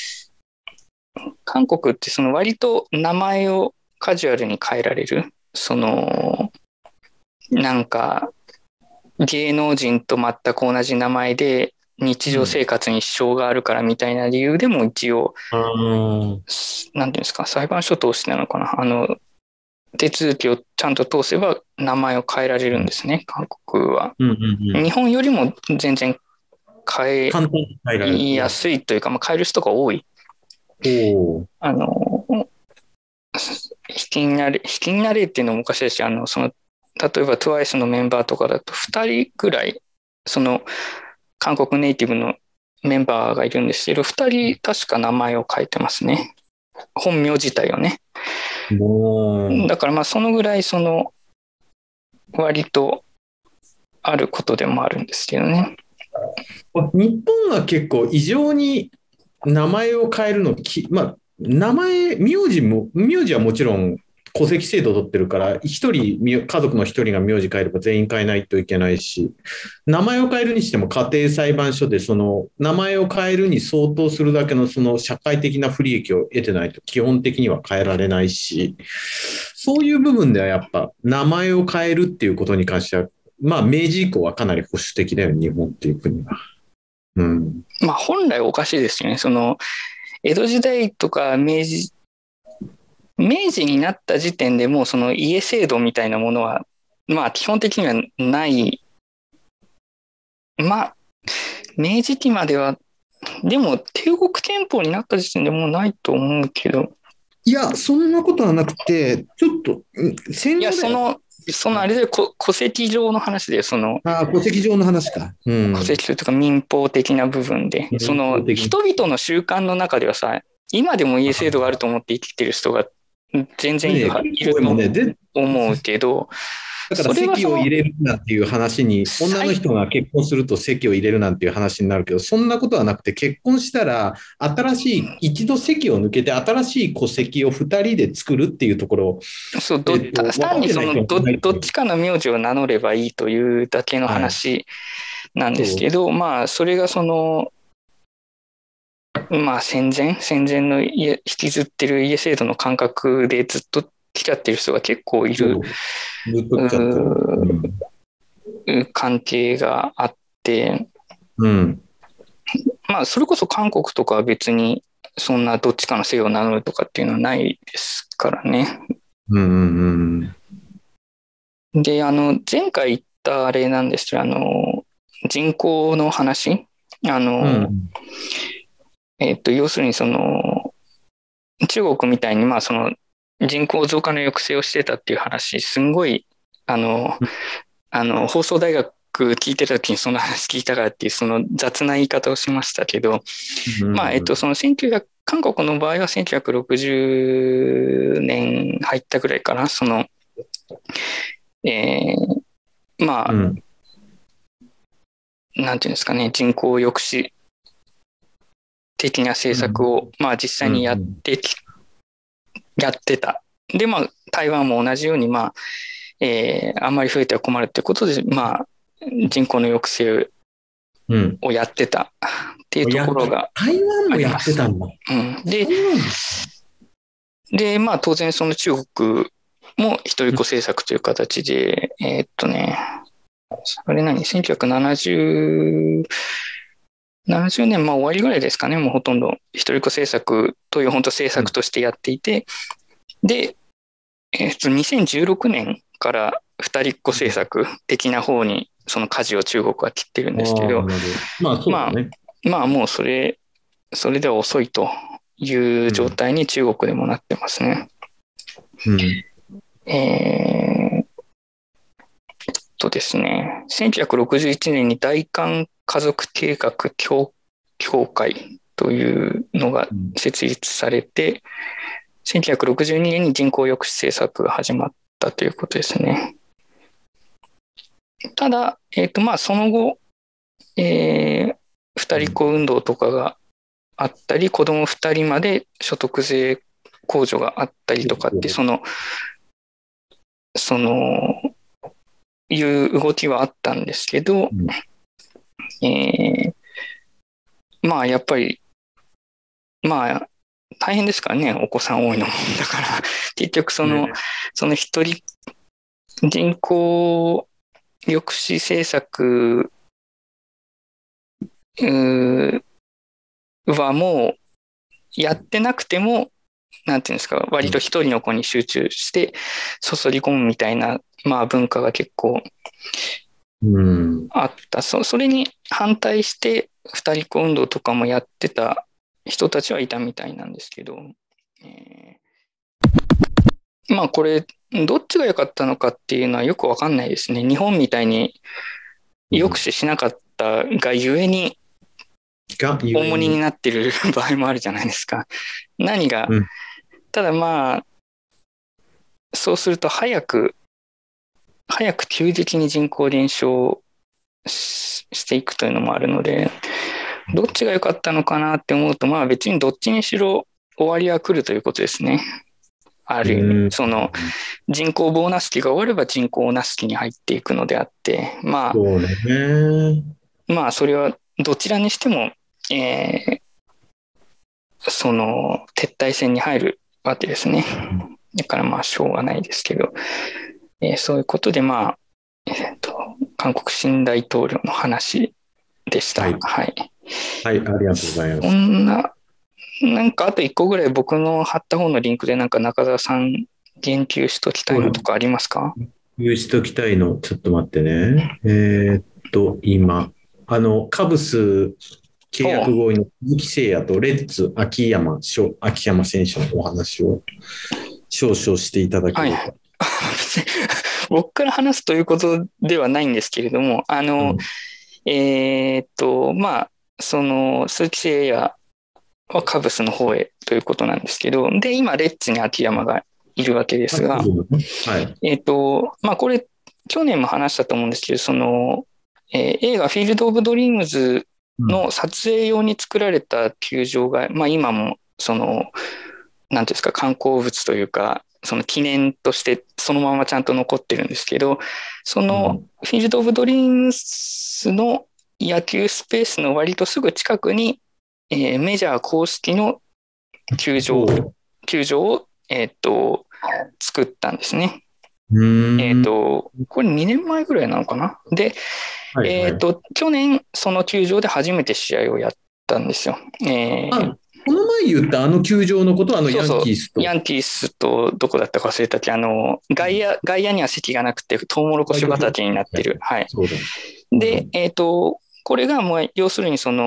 韓国って割と名前をカジュアルに変えられる。なんか芸能人と全く同じ名前で日常生活に支障があるからみたいな理由でも一応、なんていうんですか、裁判所通してなのかな。手続きをちゃんと通せば名前を変えられるんですね、韓国は。日本よりも全然変えやすいというか、まあ、変える人が多い。引きになれっていうのもおかしいし、例えば TWICE のメンバーとかだと2人ぐらい、韓国ネイティブのメンバーがいるんですけど、2人確か名前を変えてますね。本名自体をね。だからまあそのぐらい割とあることでもあるんですけどね。 日本は結構異常に名前を変えるの、まあ、名字はもちろん戸籍制度を取ってるから、家族の一人が名字変えれば全員変えないといけないし、名前を変えるにしても家庭裁判所で名前を変えるに相当するだけの社会的な不利益を得てないと基本的には変えられないし、そういう部分ではやっぱ名前を変えるっていうことに関しては、まあ明治以降はかなり保守的だよ、日本っていう国は。 まあ本来おかしいですよね。江戸時代とか明治になった時点でもう家制度みたいなものはまあ基本的にはない。まあ明治期まではでも帝国憲法になった時点でもうないと思うけど。 いやそんなことはなくて、ちょっと戦後であれで戸籍上の話で戸籍上の話か。 戸籍というか民法的な部分で人々の習慣の中ではさ、今でも家制度があると思って生きてる人が全然いると思うけど、 だから籍を入れるなんていう話に、女の人が結婚すると籍を入れるなんていう話になるけど、そんなことはなくて、結婚したら一度籍を抜けて新しい戸籍を2人で作るっていうところを、 単にどっちかの名字を名乗ればいいというだけの話なんですけど、まあそれがまあ戦前の引きずってる家制度の感覚でずっと来ちゃってる人が結構いる関係があって、まあそれこそ韓国とかは別にそんなどっちかの姓を名乗るとかっていうのはないですからね。で前回言ったあれなんですけど人口の話要するに中国みたいにまあ人口増加の抑制をしてたっていう話、すんごい放送大学聞いてた時にその話聞いたからっていう雑な言い方をしましたけど、まあ韓国の場合は1960年入ったぐらいかな、まあ、なんていうんですかね、人口抑止的な政策を、まあ実際にやってた。で、まあ台湾も同じように、まあ、あんまり増えては困るということで、まあ人口の抑制をやってたっていうところがあります。 台湾もやってたんだ。 で、まあ当然その中国も一人っ子政策という形で、あれ1970年、まあ終わりぐらいですかね、もうほとんど一人っ子政策という本当政策としてやっていて、で、2016年から二人っ子政策的な方にその舵を中国は切ってるんですけど、まあもうそれでは遅いという状態に中国でもなってますね。ですね、1961年に大韓家族計画協会というのが設立されて、1962年に人口抑止政策が始まったということですね。ただ、その後、二人っ子運動とかがあったり、子供2人まで所得税控除があったりとかって、いう動きはあったんですけど、やっぱり、大変ですからね、お子さん多いのも。だから、結局その一人、人口抑止政策はもうやってなくても、なんていうんですか、割と一人の子に集中して注ぎ込むみたいな、文化が結構あった。それに反対して二人っ子運動とかもやってた人たちはいたみたいなんですけど、これどっちが良かったのかっていうのはよく分かんないですね。日本みたいに抑止しなかったがゆえに重荷になってる場合もあるじゃないですか。何が、ただそうすると早く急激に人口減少していくというのもあるので、どっちが良かったのかなって思うと、別にどっちにしろ終わりは来るということですね。ある意味、人口ボーナス期が終われば人口なす期に入っていくのであって、それはどちらにしても、撤退戦に入るわけですね。だからしょうがないですけど、そういうことで韓国新大統領の話でした。はい。 はい、ありがとうございます。 なんかあと1個ぐらい僕の貼った方のリンクで中澤さん言及しときたいのとかありますか？ 言及しときたいの、ちょっと待ってね。今、カブス契約合意の鈴木誠也とレッツ秋山選手のお話を少々していただければ。はい、 僕から話すということではないんですけれども、鈴木誠也はカブスの方へということなんですけど、で、今、レッツに秋山がいるわけですが、これ、去年も話したと思うんですけど、映画フィールド・オブ・ドリームズの撮影用に作られた球場が、今も、なんていうんですか、観光物というか、その記念としてそのままちゃんと残ってるんですけど、そのフィールド・オブ・ドリームスの野球スペースの割とすぐ近くに、メジャー公式の球場を、作ったんですね。これ2年前ぐらいなのかな。で、去年その球場で初めて試合をやったんですよ。 この前言ったあの球場のことはヤンキースと。 ヤンキースとどこだったか忘れたっけ、外野には席がなくて、トウモロコシ畑になってる。はい。で、これがもう、要するに鈴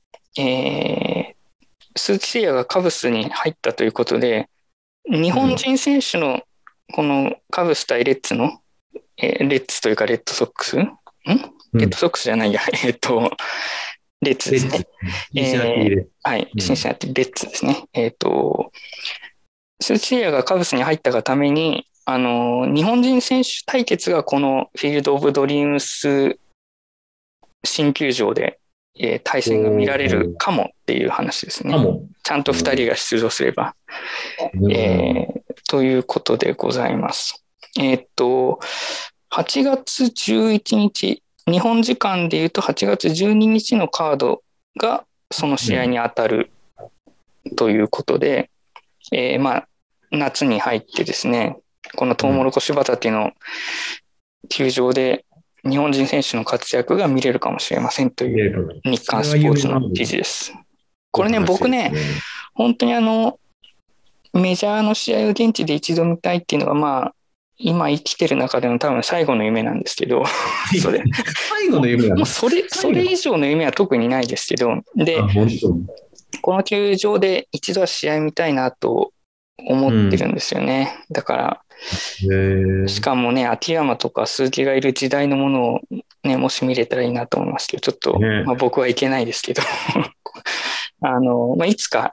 木誠也がカブスに入ったということで、日本人選手のこのカブス対レッツの、レッツというかレッドソックス？レッドソックスじゃないや、レッツですね。はい、シンシナティレッツですね。鈴木誠也がカブスに入ったがために、日本人選手対決がこのフィールド・オブ・ドリームス新球場で、対戦が見られるかもっていう話ですね。ちゃんと2人が出場すれば。ということでございます。8月11日、日本時間でいうと8月12日のカードがその試合に当たるということで、夏に入ってですね、このトウモロコシ畑の球場で日本人選手の活躍が見れるかもしれませんという日刊スポーツの記事です。これね、僕ね、本当にメジャーの試合を現地で一度見たいっていうのが今生きてる中での多分最後の夢なんですけど、 最後の夢なの？ もうそれ以上の夢は特にないですけど、で、この球場で一度は試合見たいなと思ってるんですよね。だから、しかもね、秋山とか鈴木がいる時代のものをね、もし見れたらいいなと思いますけど、ちょっと、僕はいけないですけど、 いつか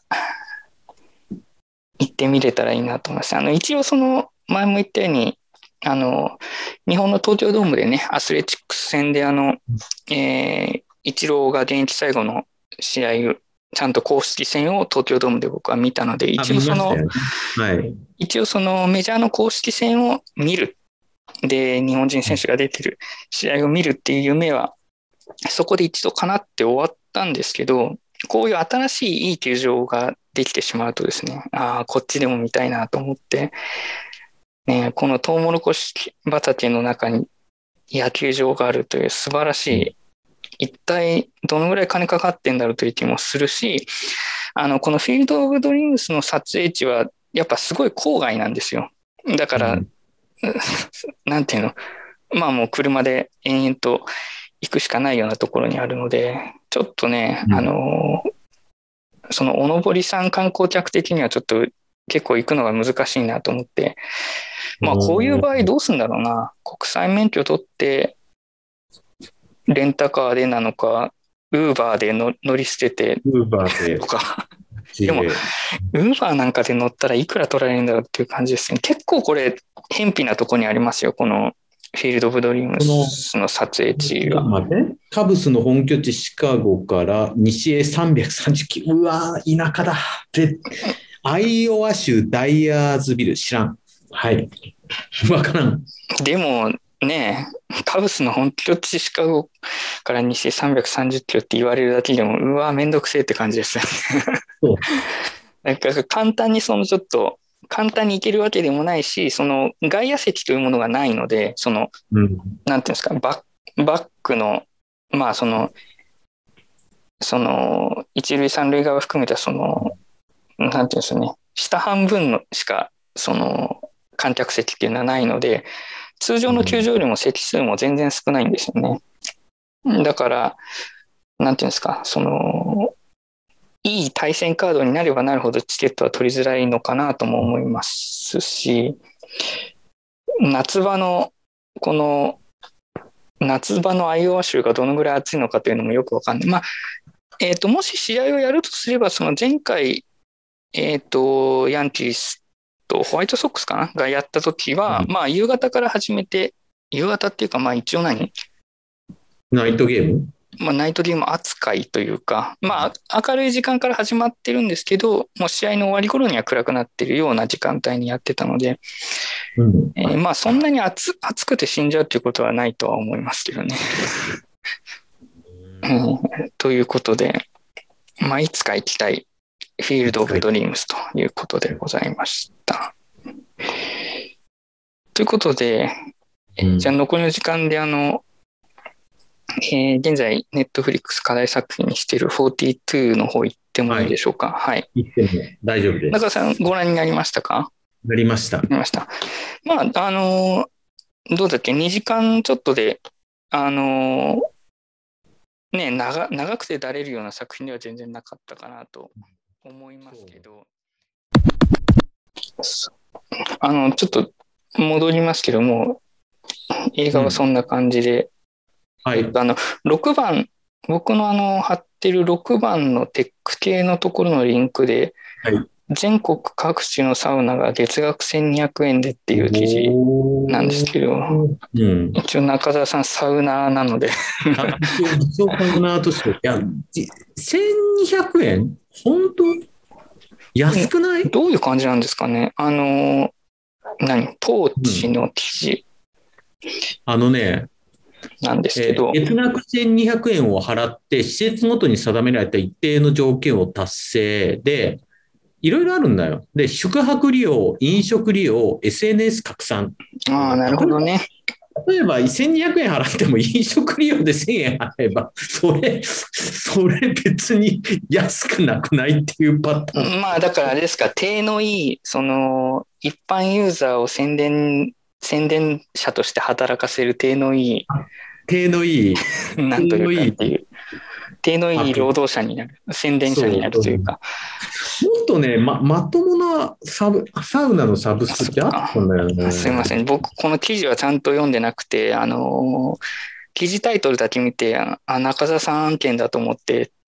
行ってみれたらいいなと思います。一応前も言ったように、日本の東京ドームでね、アスレチックス戦でイチローが現役最後の試合を、ちゃんと公式戦を東京ドームで僕は見たので、一応一応メジャーの公式戦を見る。で、日本人選手が出てる試合を見るっていう夢は、そこで一度叶って終わったんですけど、こういう新しいいい球場ができてしまうとですね、こっちでも見たいなと思って、ね、このトウモロコシ畑の中に野球場があるという素晴らしい、一体どのぐらい金かかってんだろうという気もするし、このフィールド・オブ・ドリームスの撮影地はやっぱすごい郊外なんですよ。だから、なんていうの、もう車で延々と行くしかないようなところにあるので、ちょっとね、そのおのぼりさん観光客的にはちょっと結構行くのが難しいなと思って、こういう場合どうするんだろうな。国際免許取って、レンタカーでなのか、ウーバーで乗り捨ててとか。でも、ウーバーなんかで乗ったらいくら取られるんだろうっていう感じですね。結構これ、偏僻なとこにありますよ、このフィールド・オブ・ドリームスの撮影地は。 カブスの本拠地シカゴから西へ330キロ。うわー、田舎だ。アイオワ州ダイヤーズビル、知らん。はい。わからん。 でもね、カブスの本拠地シカゴから西へ330キロって言われるだけでも、うわー、めんどくせえって感じですよね。そう。なんか簡単にちょっと、簡単に行けるわけでもないし、外野席というものがないので、なんていうんですか、バックの、一塁三塁側を含めたなんていうんですよね、下半分のしか、観客席っていうのはないので、通常の球場よりも席数も全然少ないんですよね。だから、なんていうんですか、いい対戦カードになればなるほどチケットは取りづらいのかなとも思いますし、夏場のアイオワ州がどのぐらい暑いのかというのもよくわかんない。もし試合をやるとすれば、前回、ヤンキースとホワイトソックスかながやったときは、夕方から始めて、夕方っていうか、一応ナイトゲームナイトゲーム扱いというか、明るい時間から始まってるんですけど、もう試合の終わり頃には暗くなってるような時間帯にやってたので、そんなに暑くて死んじゃうということはないとは思いますけどね。ということで、いつか行きたいフィールド・オブ・ドリームスということでございました。ということで、じゃあ残りの時間で現在、ネットフリックス課題作品にしている42の方行ってもいいでしょうか。はい。 行っても大丈夫です。 中田さん、ご覧になりましたか？ なりました。 どうだっけ、2時間ちょっとで、長くてだれるような作品では全然なかったかなと思いますけど、ちょっと戻りますけども、映画はそんな感じで、6番、僕の貼ってる6番のテック系のところのリンクで、全国各地のサウナが月額1200円でっていう記事なんですけど、一応中澤さんサウナーなので。 サウナーとして、1200円本当安くない？ どういう感じなんですかね。ポーチの記事。なんですけど、 月額1200円を払って、施設ごとに定められた一定の条件を達成で、いろいろあるんだよ。で、宿泊利用、飲食利用、SNS 拡散。 なるほどね。 例えば、1200円払っても飲食利用で1000円払えば、それ別に安くなくないっていうパターン。 だからあれですか、体のいい、一般ユーザーを宣伝者として働かせる体のいい、なんというかっていう。手のいい労働者になる、宣伝者になるというか。 もっとね、まともなサウナのサブスクってあったんだよね。 すいません。僕、この記事はちゃんと読んでなくて、記事タイトルだけ見て、中澤さん案件だと思って、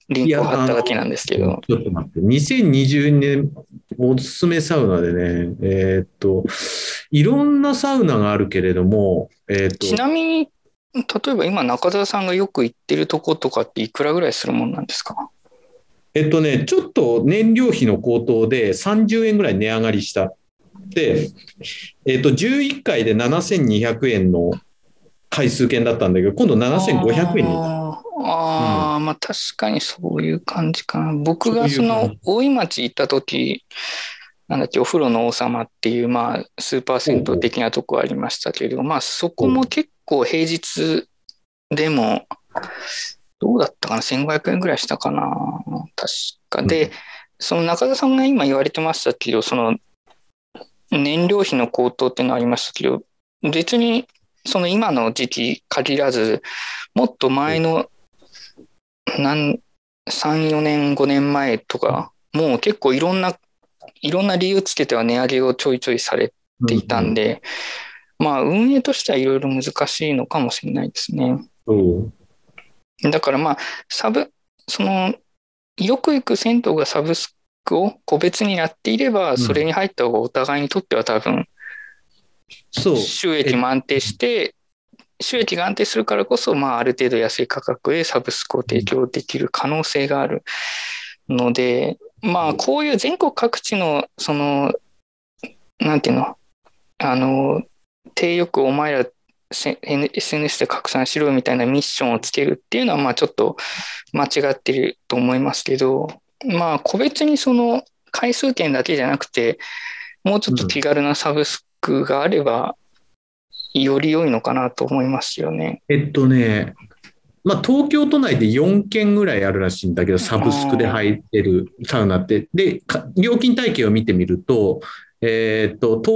リンクを貼っただけなんですけど。 ちょっと待って。2020年おすすめサウナでね、いろんなサウナがあるけれども、 ちなみに、例えば今中澤さんがよく行ってるとことかっていくらぐらいするもんなんですか？ ちょっと燃料費の高騰で30円ぐらい値上がりした。で、11回で7200円の回数券だったんだけど、今度7500円に。 まあ確かにそういう感じかな。僕がその大井町行った時、なんだっけ、お風呂の王様っていう、まあ、スーパー銭湯的なとこありましたけど、まあ、そこも結構平日でも、どうだったかな、1500円ぐらいしたかな、確か。で、その中田さんが今言われてましたけど、その、燃料費の高騰っていうのありましたけど、別に、その今の時期限らず、もっと前の、3、4年、5年前とか、もう結構いろんな理由つけては値上げをちょいちょいされていたんで、まあ運営としてはいろいろ難しいのかもしれないですね。だからまあそのよく行く銭湯がサブスクを個別にやっていれば、それに入った方がお互いにとっては多分、収益も安定して、収益が安定するからこそ、まあある程度安い価格でサブスクを提供できる可能性があるので、まあ、こういう全国各地の、その、なんていうの、体よお前ら SNS で拡散しろみたいなミッションをつけるっていうのは、まあ、ちょっと間違ってると思いますけど、まあ、個別にその回数券だけじゃなくて、もうちょっと気軽なサブスクがあれば、より良いのかなと思いますよね。 まあ、東京都内で4軒ぐらいあるらしいんだけど、サブスクで入ってるサウナって。で、料金体系を見てみると、月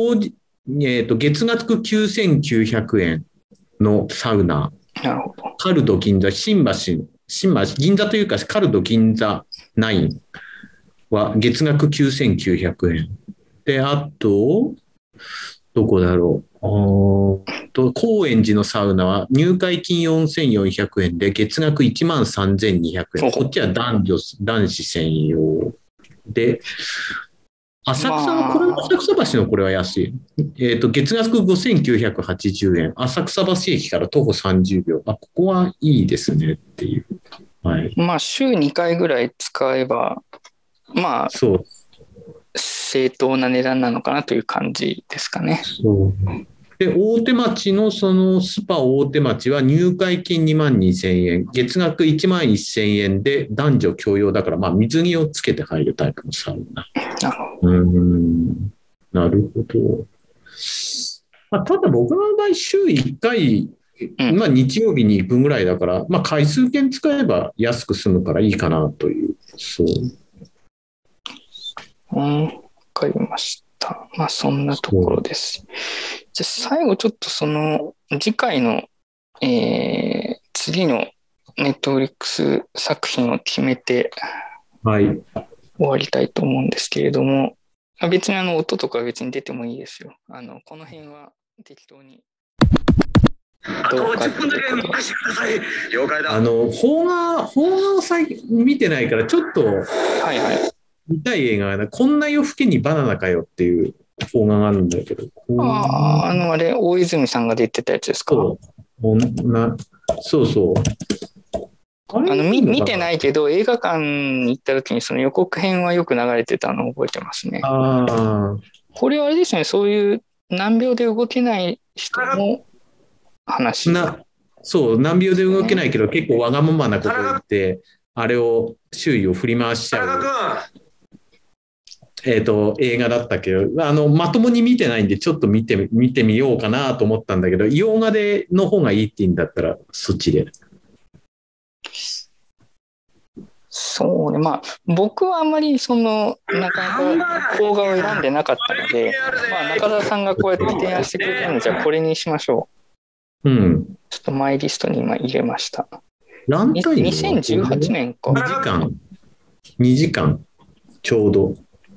額9900円のサウナ。 なるほど。 カルド銀座、新橋、銀座というか、カルド銀座9は月額9900円。で、あと、どこだろう。高円寺のサウナは入会金4400円で月額13200円。こっちは男子専用で、浅草橋のこれは安い。月額5980円。浅草橋駅から徒歩30秒。ここはいいですねっていう。はい。 まあ、週2回ぐらい使えば、まあ、 そう正当な値段なのかなという感じですかね。 そうで、大手町のそのスパ大手町は入会金22000円、月額1万1000円で男女共用だから、まあ水着をつけて入るタイプのサウナ。なるほど。まあ、ただ僕の場合、週1回、まあ日曜日に行くぐらいだから、まあ回数券使えば安く済むからいいかなという。そう。 わかりました。まあそんなところです。じゃあ最後ちょっとその次回の、次のネットフリックス作品を決めて終わりたいと思うんですけれども、別に音とかは別に出てもいいですよ。この辺は適当に。 あと10分だけ見させてください。了解だ。邦画を見てないからちょっと見たい映画がこんな夜更けにバナナかよっていう邦画があるんだけど。 あれ大泉さんが出てたやつですか？ そうそう。 見てないけど映画館に行った時にその予告編はよく流れてたのを覚えてますね。これはあれですね、そういう難病で動けない人の話。 そう、難病で動けないけど結構わがままなことを言ってあれを周囲を振り回しちゃう映画だったけど、まともに見てないんでちょっと見てみようかなと思ったんだけど、洋画での方がいいって言うんだったらそっちで。 そうね、まあ僕はあんまりそのなかなか邦画を選んでなかったので、まあ、中田さんがこうやって提案してくれたので、じゃあこれにしましょう。ちょっとマイリストに今入れました。 ランタイム 2018年か。 2時間ちょうど。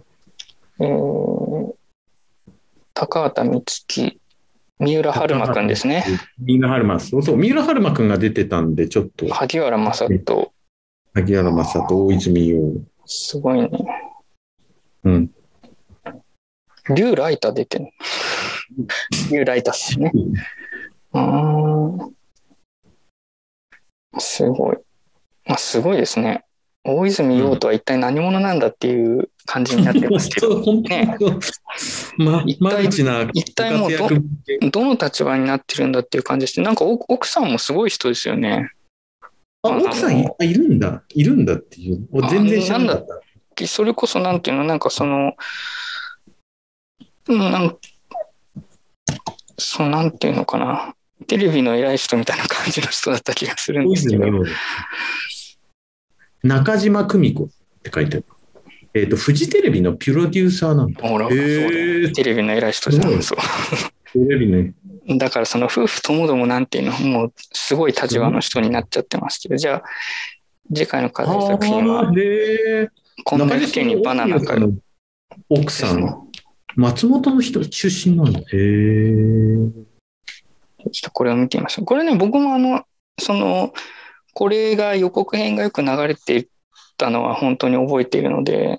高畑充希、三浦春馬くんですね。 三浦春馬、そう、三浦春馬くんが出てたんで、ちょっと。 萩原正人、 萩原正人、大泉洋。 すごいね。 うん。 リュウライタ出てる。リュウライタっすね。すごい。すごいですね。大泉洋とは一体何者なんだっていう感じになってますけど。ね、一体もうどの立場になってるんだっていう感じして、なんか奥さんもすごい人ですよね。 奥さんいるんだっていう。全然知らなかった。 それこそなんていうの、なんかなんていうのかな。テレビの偉い人みたいな感じの人だった気がするんですけど。 中島久美子って書いてある。フジテレビのプロデューサーなんだ。 そうだ。テレビの偉い人じゃん。そう。 テレビね。 だからその夫婦ともどもなんていうの、もうすごい立場の人になっちゃってますけど、じゃあ次回の課題作品はこんな家にバナナかよ。 奥さん、松本の人出身なんだ。 ちょっとこれを見てみましょう。これね、僕もこれが予告編がよく流れていたのは本当に覚えているので、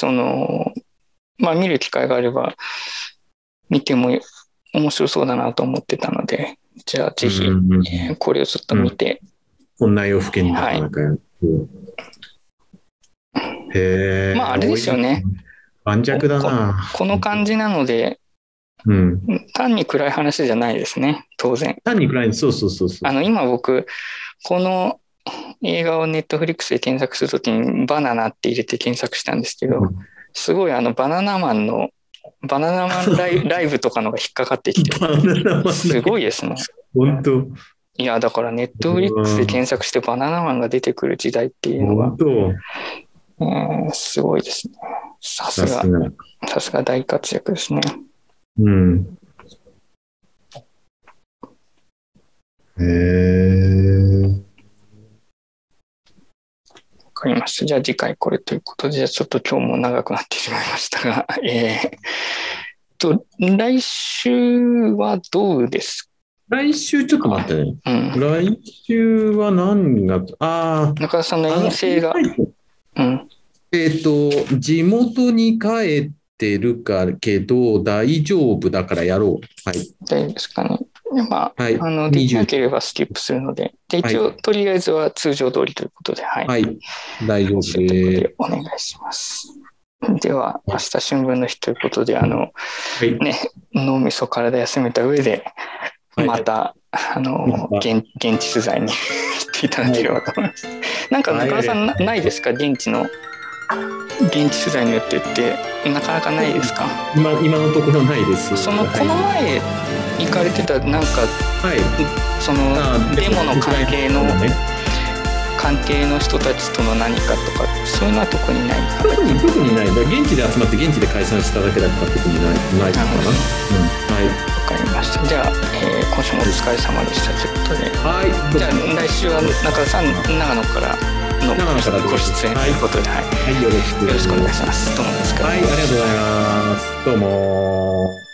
見る機会があれば見ても面白そうだなと思ってたので、じゃあぜひこれをちょっと見て。 こんな夜更けになかなかやる。 あれですよね。 盤石だな。 この感じなので、単に暗い話じゃないですね、当然。 単に暗い、そう。 今僕、この映画をネットフリックスで検索するときにバナナって入れて検索したんですけど、すごいバナナマンライブとかのが引っかかってきて、すごいですね。 本当。 いや、だからネットフリックスで検索してバナナマンが出てくる時代っていうのが、すごいですね。さすが大活躍ですね。わかりました。じゃあ次回これということで、じゃあちょっと今日も長くなってしまいましたが、来週はどうですか？ 来週ちょっと待ってね。来週は何月？ 中田さんの遠征が。 地元に帰ってるけど大丈夫だからやろう。はい。 大丈夫ですかね。できなければスキップするので、一応とりあえずは通常通りということで、 はい。大丈夫です。ということでお願いします。では、明日春分の日ということで、脳みそ体休めた上で、また、現地取材に行っていただければと思います。なんか、中田さん、ないですか？現地取材の予定ってなかなかないですか？ 今のところないです。 この前行かれてたなんか、デモの関係の人たちとの何かとか、そういうのは特にないかな。 特にない。現地で集まって現地で解散しただけだから特にないかな。 わかりました。じゃあ、今週もお疲れ様でしたということで。じゃあ来週は中田さん、長野からのご出演ということで、よろしくお願いします。どうもお疲れ様です。 ありがとうございます。どうも。